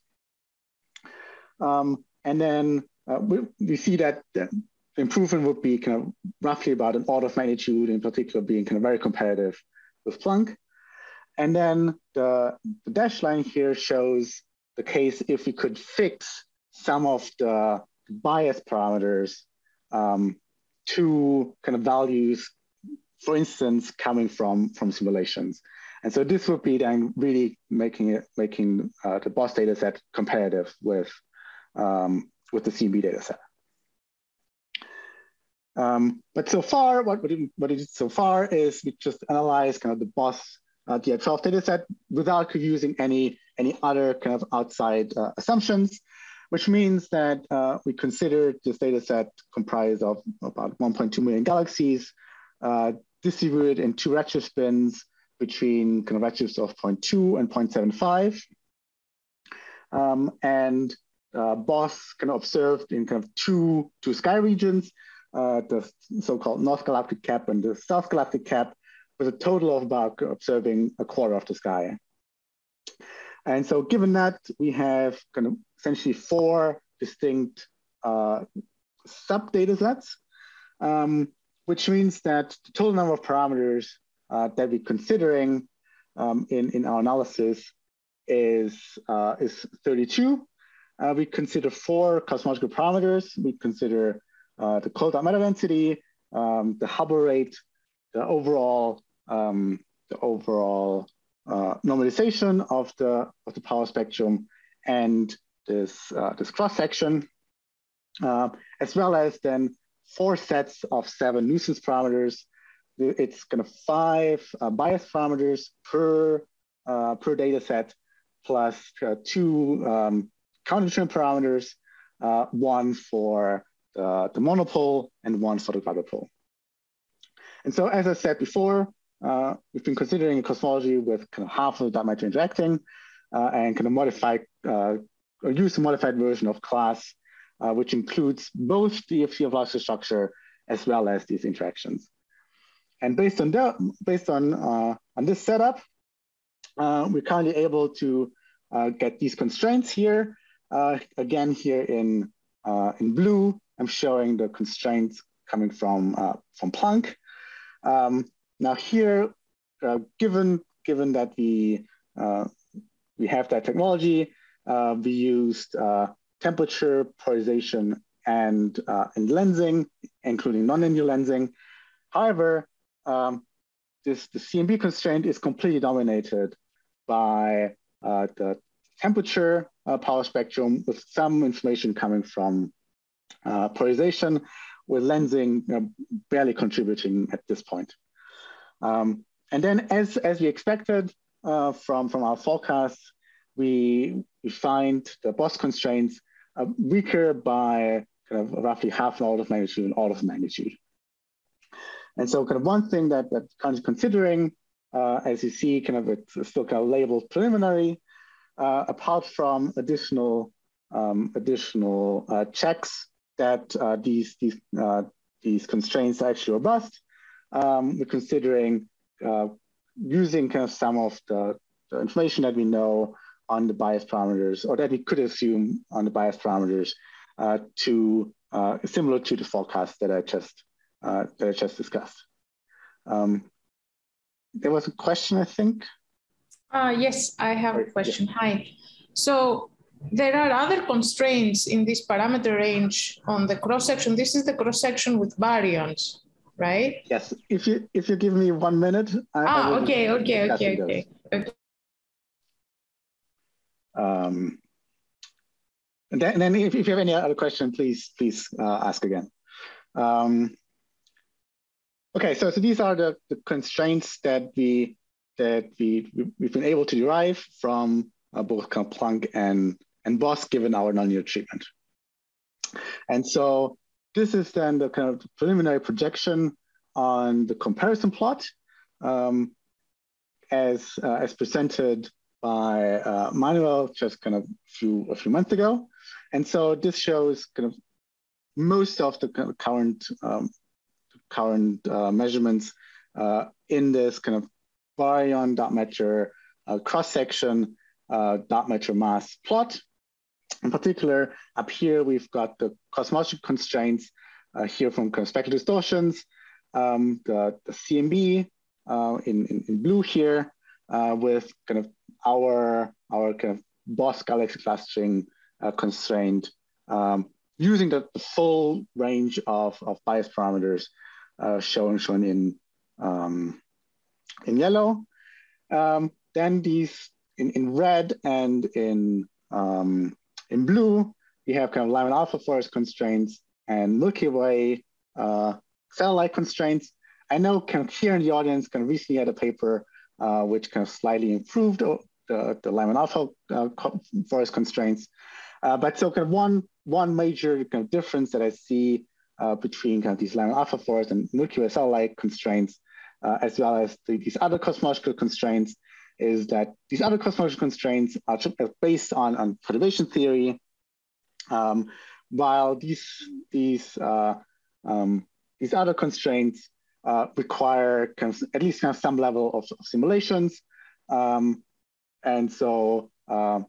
Um, and then uh, we, we see that the improvement would be kind of roughly about an order of magnitude, in particular being kind of very competitive with Planck. And then the, the dashed line here shows the case if we could fix some of the bias parameters um, to kind of values, for instance, coming from, from simulations. And so this would be then really making it making uh, the B O S data set competitive with um, with the C M B data set. Um, but so far, what what it, what it did so far is we just analyzed kind of the B O S uh, D I twelve data set without using any any other kind of outside uh, assumptions, which means that uh, we considered this data set comprised of about one point two million galaxies, uh, distributed in two redshift spins between kind of redshifts of zero point two and zero point seven five. Um, and uh, B O S kind of observed in kind of two, two sky regions, uh, the so-called North Galactic Cap and the South Galactic Cap, with a total of about observing a quarter of the sky. And so given that, we have kind of essentially four distinct uh, sub-data sets, um, which means that the total number of parameters uh, that we're considering um, in, in our analysis is, uh, is thirty-two. Uh, we consider four cosmological parameters. We consider uh, the cold dark matter density, um, the Hubble rate, the overall, um, the overall uh, normalization of the of the power spectrum, and this uh, this cross section, uh, as well as then four sets of seven nuisance parameters. It's kind of five uh, bias parameters per uh, per data set, plus uh, two um, countertrend parameters, uh, one for the, the monopole and one for the quadrupole. And so, as I said before, uh, we've been considering a cosmology with kind of half of the dark matter interacting, uh, and kind of modified uh, or use a modified version of class, uh, which includes both the E F T of fluxus structure as well as these interactions. and based on that, based on uh, on this setup, uh, we're currently able to uh, get these constraints here. Uh, again, here in uh, in blue, I'm showing the constraints coming from uh, from Planck. Um, now here, uh, given given that we uh, we have that technology, uh, we used uh, temperature, polarization, and uh, and lensing, including nonlinear lensing. However, um, this the C M B constraint is completely dominated by uh, the temperature uh, power spectrum, with some information coming from uh, polarization, with lensing you know, barely contributing at this point. Um, and then, as as we expected uh, from from our forecasts, we we find the Bose constraints uh, weaker by kind of roughly half an order of magnitude and order of magnitude. And so, kind of one thing that that kind of considering, uh, as you see, kind of it's still kind of labeled preliminary. Uh, apart from additional um, additional uh, checks that uh, these these uh, these constraints are actually robust, um, we're considering uh, using kind of some of the, the information that we know on the bias parameters, or that we could assume on the bias parameters, uh, to uh, similar to the forecast that I just uh, that I just discussed. Um, there was a question, I think. Uh, yes, I have a question. Hi. So there are other constraints in this parameter range on the cross-section. This is the cross-section with baryons, right? Yes. If you if you give me one minute. I, ah, I okay, okay, okay, okay, okay. Um, and then, and then if, if you have any other question, please please uh, ask again. Um, okay, so so these are the, the constraints that we. that we, we've been able to derive from uh, both Planck and, and Bose given our nonlinear treatment. And so this is then the kind of preliminary projection on the comparison plot um, as, uh, as presented by uh, Manuel just kind of a few, a few months ago. And so this shows kind of most of the kind of current, um, current uh, measurements uh, in this kind of baryon dot matter uh, cross-section uh, dot matter mass plot. In particular, up here, we've got the cosmological constraints uh, here from kind of spectral distortions, um, the, the C M B uh, in, in, in blue here, uh, with kind of our, our kind of Bose galaxy clustering uh, constraint, um, using the, the full range of, of bias parameters uh, shown, shown in um, in yellow. Um, then these in, in red and in um, in blue, we have kind of Lyman alpha forest constraints and Milky Way uh, satellite constraints. I know kind of here in the audience kind of recently had a paper uh, which kind of slightly improved the, the Lyman alpha uh, forest constraints. Uh, but so kind of one, one major kind of difference that I see uh, between kind of these Lyman alpha forest and Milky Way satellite constraints Uh, as well as the, these other cosmological constraints, is that these other cosmological constraints are based on, on perturbation theory, um, while these, these, uh, um, these other constraints uh, require kind of, at least kind of some level of, of simulations. Um, and so uh,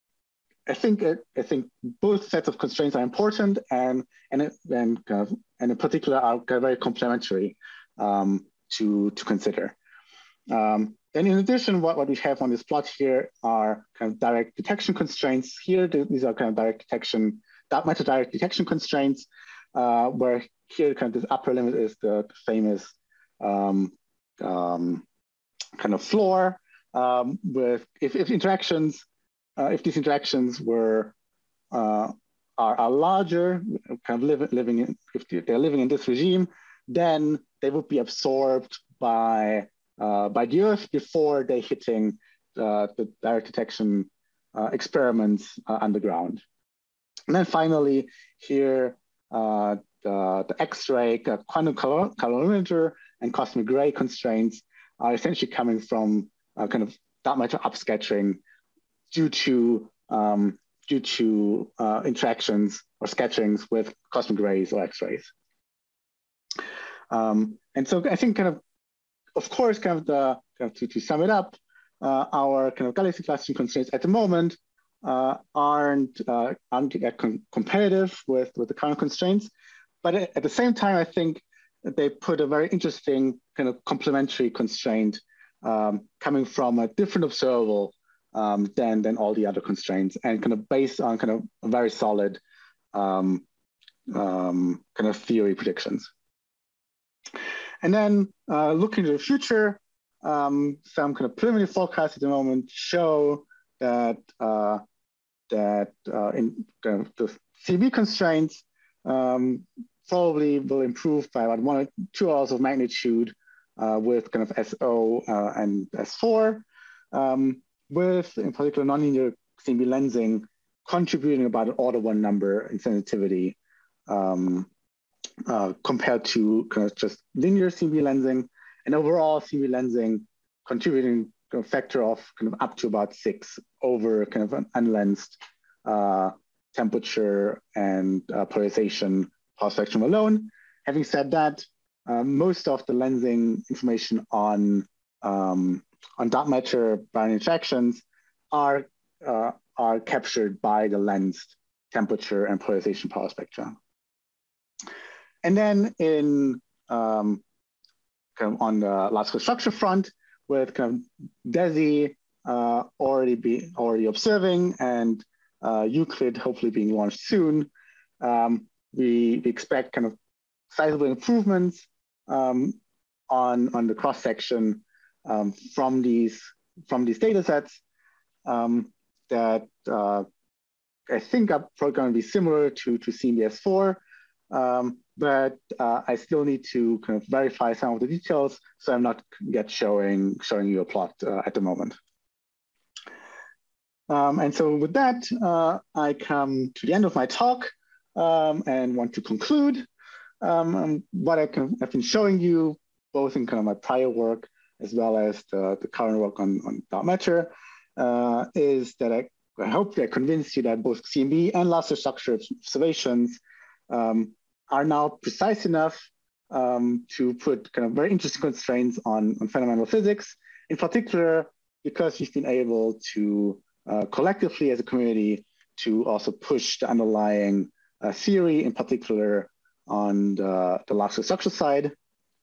I think it, I think both sets of constraints are important, and and it, and, kind of, and in particular are kind of very complementary Um, to, to consider. Um, and in addition, what, what we have on this plot here are kind of direct detection constraints. Here, these are kind of direct detection, dark matter direct detection constraints, uh, where here kind of this upper limit is the famous um, um, kind of floor um, with, if, if interactions, uh, if these interactions were, uh, are, are larger, kind of live, living in, if they're living in this regime, then they would be absorbed by uh, by the Earth before they hitting uh, the direct detection uh, experiments uh, underground. And then finally, here uh, the, the X-ray, uh, quantum calorimeter, and cosmic ray constraints are essentially coming from uh, kind of dark matter upscattering due to um, due to uh, interactions or scatterings with cosmic rays or X-rays. Um, and so I think kind of of course, kind of the kind of to, to sum it up, uh, our kind of galaxy clustering constraints at the moment uh, aren't uh, aren't com competitive with with the current constraints, but at the same time, I think that they put a very interesting kind of complementary constraint um, coming from a different observable um, than than all the other constraints, and kind of based on kind of a very solid um, um, kind of theory predictions. And then uh, looking to the future, um, some kind of preliminary forecasts at the moment show that uh, that uh, in kind of the C B constraints um, probably will improve by about one or two orders of magnitude uh, with kind of S O uh, and S four, um, with in particular nonlinear C B lensing contributing about an order one number in sensitivity um, uh, compared to kind of just linear C B lensing, and overall C B lensing contributing a factor of kind of up to about six over kind of an unlensed uh, temperature and uh, polarization power spectrum alone. Having said that, uh, most of the lensing information on um, on dark matter baryon interactions are uh, are captured by the lensed temperature and polarization power spectra. And then in um, kind of on the large scale structure front, with kind of DESI uh, already be already observing and uh, Euclid hopefully being launched soon, um, we, we expect kind of sizable improvements um, on on the cross section um, from these from these data sets um, that uh, I think are probably going to be similar to to C M B S four. Um, but uh, I still need to kind of verify some of the details, so I'm not yet showing showing you a plot uh, at the moment. Um, and so with that, uh, I come to the end of my talk um, and want to conclude. Um, what I can, I've been showing you, both in kind of my prior work as well as the, the current work on, on dark matter, uh, is that I, I hope that I convinced you that both C M B and laser structure observations um, are now precise enough um, to put kind of very interesting constraints on, on fundamental physics, in particular, because we've been able to uh, collectively as a community to also push the underlying uh, theory, in particular on the, the large scale structure side.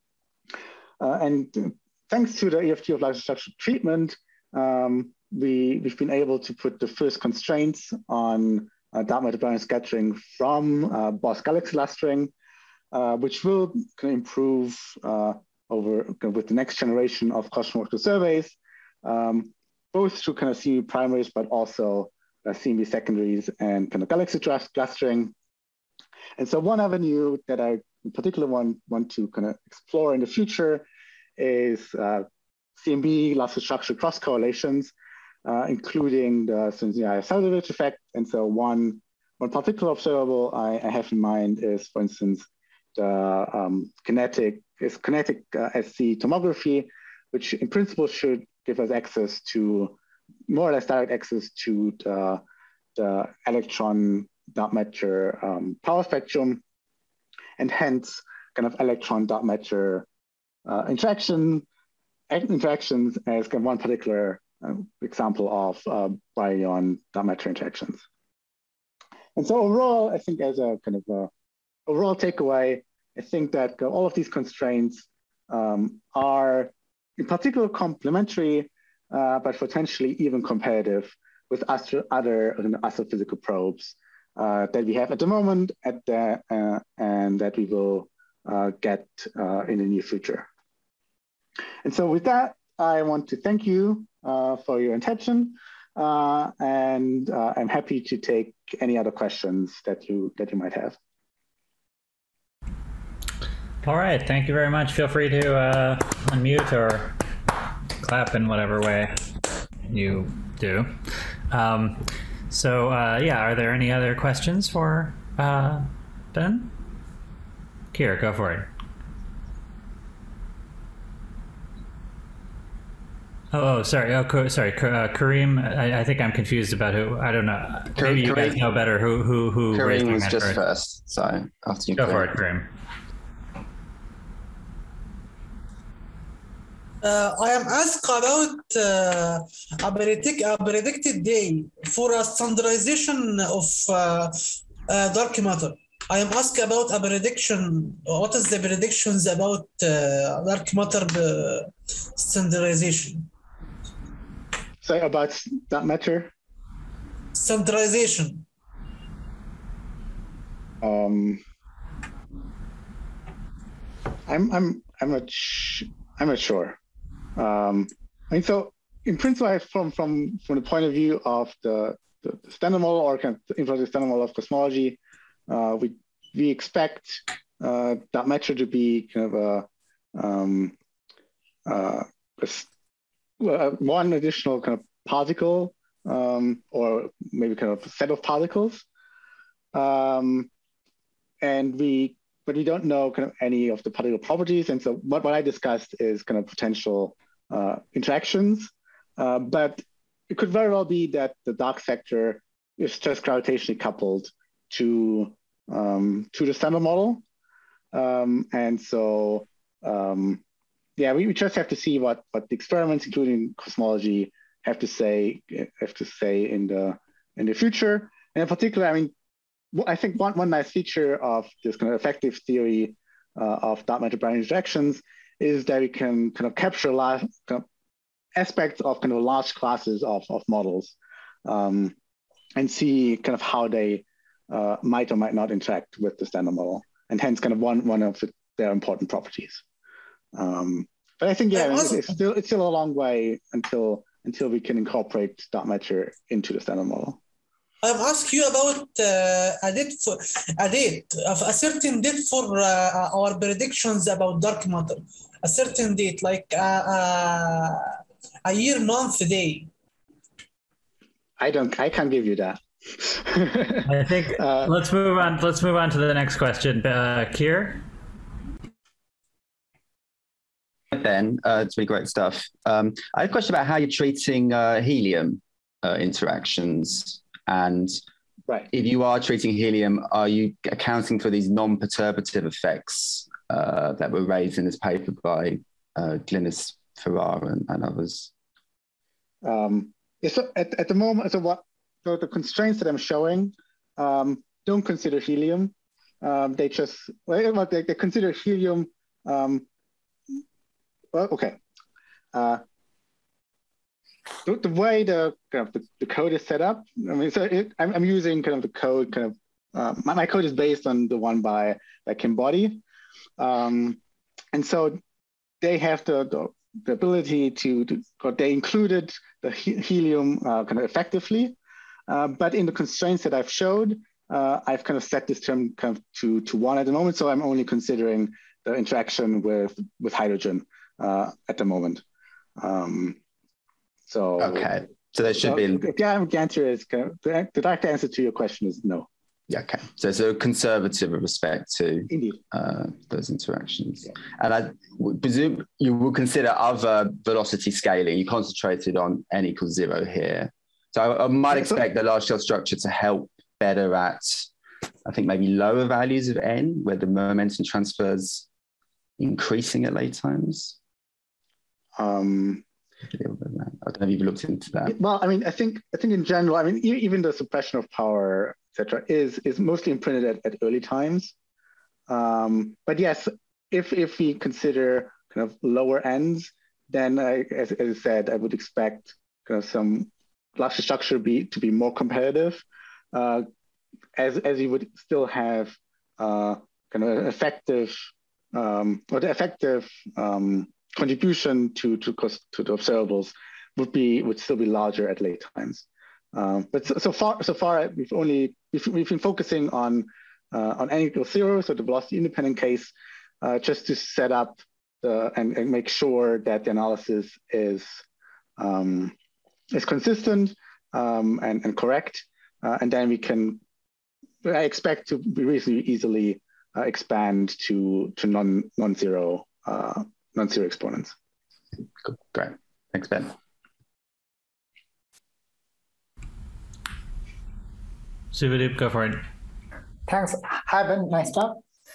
Uh, and thanks to the E F T of large scale structure treatment, um, we, we've been able to put the first constraints on Uh, dark matter baryon scattering from uh, Bose galaxy clustering, uh, which will kind of improve uh, over kind of with the next generation of cosmological surveys, um, both through kind of C M B primaries, but also uh, C M B secondaries and kind of galaxy clustering. And so one avenue that I in particular want, want to kind of explore in the future is uh, C M B laser structure cross correlations, Uh, including the Sunzi-Salzevich effect. And so one, one particular observable I, I have in mind is, for instance, the um, kinetic, is kinetic uh, S C tomography, which in principle should give us access to, more or less direct access to the, the electron dark matter um, power spectrum, and hence kind of electron dark matter uh, interaction, interactions as kind of one particular Uh, example of uh, baryon dark matter interactions. And so overall, I think as a kind of a overall takeaway, I think that all of these constraints um, are in particular complementary, uh, but potentially even competitive with astro other uh, astrophysical probes uh, that we have at the moment at the, uh, and that we will uh, get uh, in the near future. And so with that, I want to thank you uh, for your attention, uh, and uh, I'm happy to take any other questions that you that you might have. All right, thank you very much. Feel free to uh, unmute or clap in whatever way you do. Um, so uh, yeah, are there any other questions for uh, Ben? Kira, go for it. Oh, oh, sorry. Oh, sorry. Uh, Kareem, I, I think I'm confused about who. I don't know. Maybe you guys know better who who who. Kareem was just first, so after you. Go for it, Kareem. Uh, I am asked about uh, a, predict, a predicted day for a standardization of uh, uh, dark matter. I am asked about a prediction. What is the predictions about uh, dark matter uh, standardization? Sorry, about dark matter? Standardization. Um, I'm I'm I'm not sh- I'm not sure. Um, I mean, so in principle, from from from the point of view of the, the, the standard model or kind of the influence of the standard model of cosmology, uh, we we expect uh, dark matter to be kind of a, um, uh, a one additional kind of particle, um, or maybe kind of a set of particles, um, and we but we don't know kind of any of the particle properties. And so what, what I discussed is kind of potential uh, interactions, uh, but it could very well be that the dark sector is just gravitationally coupled to um, to the standard model. Um, and so, um, yeah, we, we just have to see what, what the experiments, including cosmology, have to say have to say in the in the future. And in particular, I mean, I think one, one nice feature of this kind of effective theory uh, of dark matter brownian interactions is that we can kind of capture large, kind of aspects of kind of large classes of, of models um, and see kind of how they uh, might or might not interact with the standard model, and hence kind of one, one of the, their important properties. Um, but I think, yeah, I mean, it's still it's still a long way until until we can incorporate dark matter into the standard model. I'm asking you about uh, a date for a date of a certain date for uh, our predictions about dark matter. A certain date, like uh, uh, a year, month, day. I don't. I can't give you that. I think uh, let's move on. Let's move on to the next question. Uh, Keir. Ben, uh, it's really great stuff. Um, I have a question about how you're treating uh, helium uh, interactions. And right. if you are treating helium, are you accounting for these non-perturbative effects uh, that were raised in this paper by uh, Glynis Farrar and, and others? Um, so at, at the moment, so what so the constraints that I'm showing um, don't consider helium. Um, they just well, they, they consider helium. Um, well, okay. Uh, The, the way the kind of the, the code is set up, I mean, so it, I'm, I'm using kind of the code kind of uh, my, my code is based on the one by by Kim Boddy, um, and so they have the the, the ability to, to or they included the he helium uh, kind of effectively, uh, but in the constraints that I've showed, uh, I've kind of set this term kind of to to one at the moment, so I'm only considering the interaction with with hydrogen uh, at the moment. Um, So okay, so there should so, be. Yeah, the answer is the direct answer to your question is no. Yeah, okay. So it's a conservative with respect to Indeed uh, those interactions, yeah. And I presume you will consider other velocity scaling. You concentrated on n equals zero here, so I, I might yeah, expect so, the large scale structure to help better at, I think maybe lower values of n, where the momentum transfers increasing at late times. Um. I don't know if you've looked into that. Well, I mean, I think I think in general, I mean, even the suppression of power, et cetera, is is mostly imprinted at, at early times. Um, but yes, if if we consider kind of lower ends, then I, as, as I said, I would expect kind of some larger structure be to be more competitive, uh, as as you would still have uh, kind of effective um, or the effective. Um, contribution to to cost to the observables would be would still be larger at late times, um, but so, so far so far we've only we've, we've been focusing on uh, on n equals zero, so the velocity independent case, uh, just to set up the and, and make sure that the analysis is um, is consistent um, and and correct, uh, and then we can I expect to be reasonably easily uh, expand to to non non zero. Uh, non-zero exponents. Cool. Great. Thanks, Ben. Subhadeep, go for it. Thanks. Hi, Ben. Nice talk.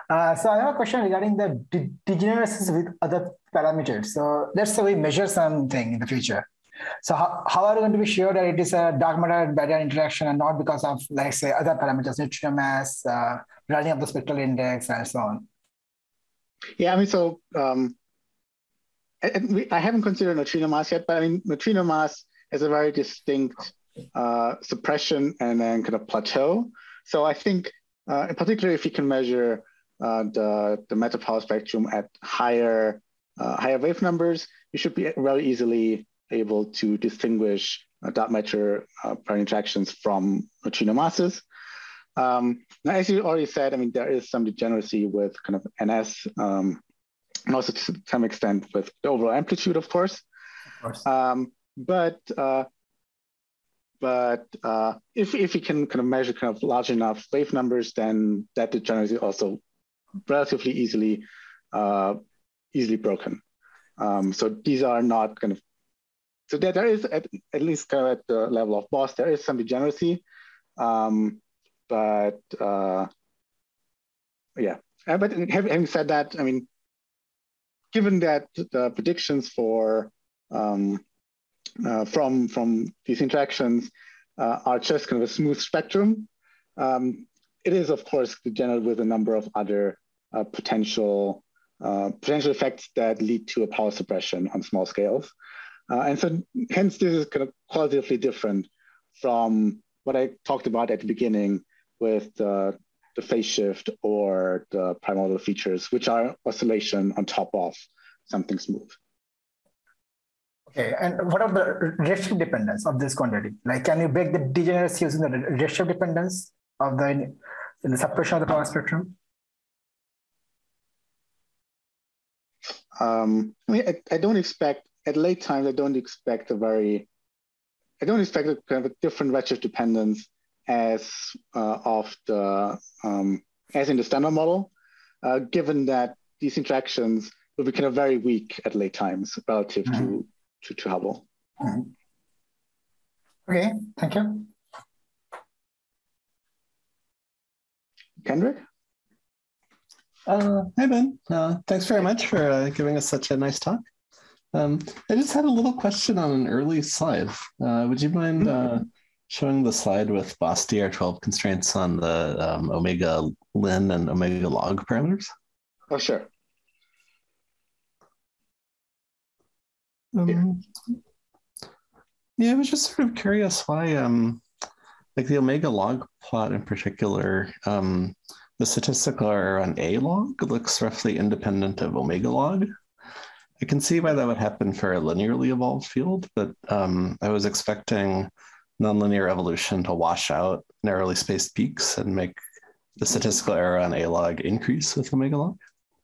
Uh, so I have a question regarding the de degeneracies with other parameters. So let's say we measure something in the future. So how, how are we going to be sure that it is a dark matter barrier interaction and not because of, like, say, other parameters, neutrino mass, uh, running of the spectral index, and so on? Yeah, I mean, so um, I, we, I haven't considered neutrino mass yet, but I mean, neutrino mass is a very distinct uh, suppression and then kind of plateau. So I think, uh, in particular, if you can measure uh, the, the matter power spectrum at higher, uh, higher wave numbers, you should be very easily able to distinguish uh, dark matter uh, barrier interactions from neutrino masses. Um, now, as you already said, I mean, there is some degeneracy with kind of N S, um, and also to some extent with the overall amplitude, of course. Of course. Um, but uh, but uh, if, if you can kind of measure kind of large enough wave numbers, then that degeneracy is also relatively easily uh, easily broken. Um, so these are not kind of, so there, there is at, at least kind of at the level of BOSS, there is some degeneracy. Um, But uh, yeah, uh, but having said that, I mean, given that the predictions for um, uh, from from these interactions uh, are just kind of a smooth spectrum, um, it is of course degenerate with a number of other uh, potential uh, potential effects that lead to a power suppression on small scales, uh, and so hence this is kind of qualitatively different from what I talked about at the beginning with the, the phase shift or the primordial features, which are oscillation on top of something smooth. Okay, and what about the redshift dependence of this quantity? Like, can you break the degeneracy using the redshift dependence of the, in the suppression of the power spectrum? Um, I mean, I, I don't expect, at late times, I don't expect a very, I don't expect a kind of a different redshift dependence as uh, of the um, as in the standard model, uh, given that these interactions will be kind of very weak at late times relative mm-hmm. to, to to Hubble. Mm-hmm. Okay, thank you. Kendrick? Uh, hi, Ben. Uh, thanks very much for uh, giving us such a nice talk. Um, I just had a little question on an early slide. Uh, would you mind uh, showing the slide with BOSS D R twelve constraints on the um, omega lin and omega log parameters? Oh, sure. Um, yeah. yeah, I was just sort of curious why, um, like the omega log plot in particular, um, the statistical error on A log looks roughly independent of omega log. I can see why that would happen for a linearly evolved field, but um, I was expecting nonlinear evolution to wash out narrowly spaced peaks and make the statistical error on A log increase with omega log.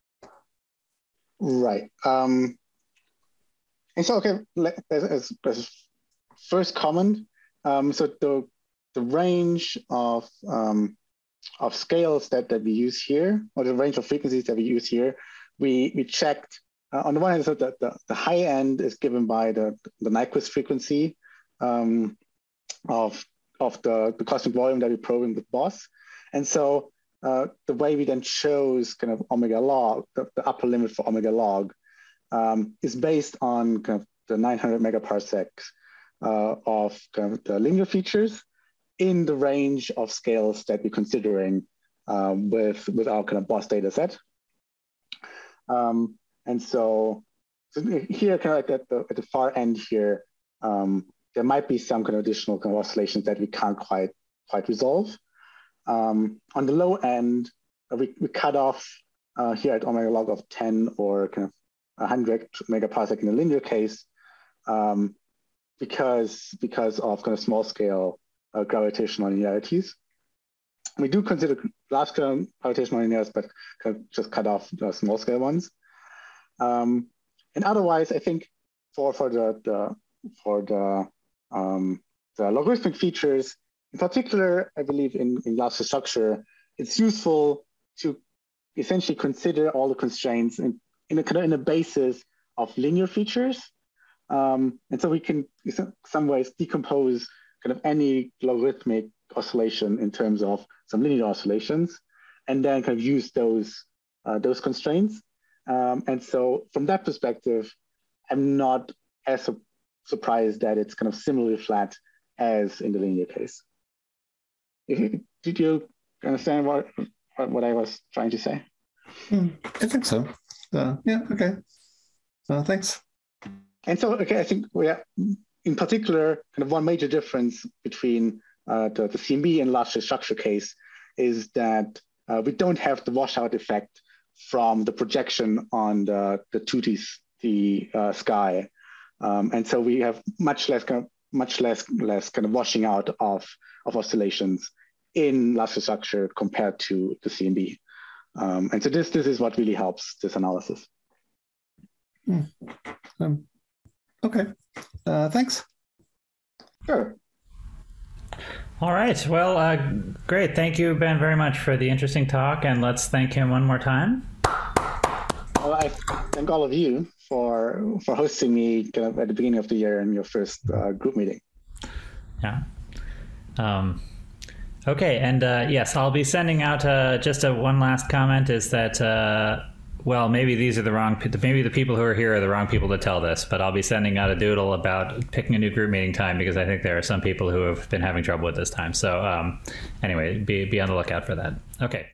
Right. Um, and so, okay, as, as, as first comment, um, so the the range of um, of scales that, that we use here, or the range of frequencies that we use here, we we checked. Uh, on the one hand, so the, the, the high end is given by the, the Nyquist frequency um, of, of the, the cosmic volume that we're probing with BOSS. And so uh, the way we then chose kind of omega log, the, the upper limit for omega log, um, is based on kind of the nine hundred megaparsecs uh, of kind of the linear features in the range of scales that we're considering um, with, with our kind of BOSS data set. Um, And so, so here, kind of like at the, at the far end here, um, there might be some kind of additional kind of oscillations that we can't quite quite resolve. Um, on the low end, we, we cut off uh, here at omega log of ten or kind of one hundred megaparsec in the linear case, um, because because of kind of small scale uh, gravitational linearities. We do consider large scale gravitational linearities, but kind of just cut off the small scale ones. Um, and otherwise, I think for for the, the for the um, the logarithmic features, in particular, I believe in in large structure, it's useful to essentially consider all the constraints in in a kind of in a basis of linear features, um, and so we can in some ways decompose kind of any logarithmic oscillation in terms of some linear oscillations, and then kind of use those uh, those constraints. Um, and so from that perspective, I'm not as su surprised that it's kind of similarly flat as in the linear case. If you, did you understand what, what I was trying to say? Hmm, I think so. Uh, yeah, okay. Uh, thanks. And so, okay, I think we are, in particular, kind of one major difference between uh, the, the C M B and large-scale structure case is that uh, we don't have the washout effect from the projection on the, the two D uh, sky. Um, and so we have much less kind of, much less less kind of washing out of, of oscillations in large-scale structure compared to the C M B. Um, and so this, this is what really helps this analysis. Hmm. Um, okay, uh, thanks. Sure. All right, well, uh, great. Thank you, Ben, very much for the interesting talk, and let's thank him one more time. Well, I thank all of you for, for hosting me kind of at the beginning of the year in your first uh, group meeting. Yeah. Um, okay, and uh, yes, I'll be sending out uh, just a one last comment is that, uh, well, maybe these are the wrong, maybe the people who are here are the wrong people to tell this, but I'll be sending out a doodle about picking a new group meeting time because I think there are some people who have been having trouble with this time. So um, anyway, be, be on the lookout for that. Okay.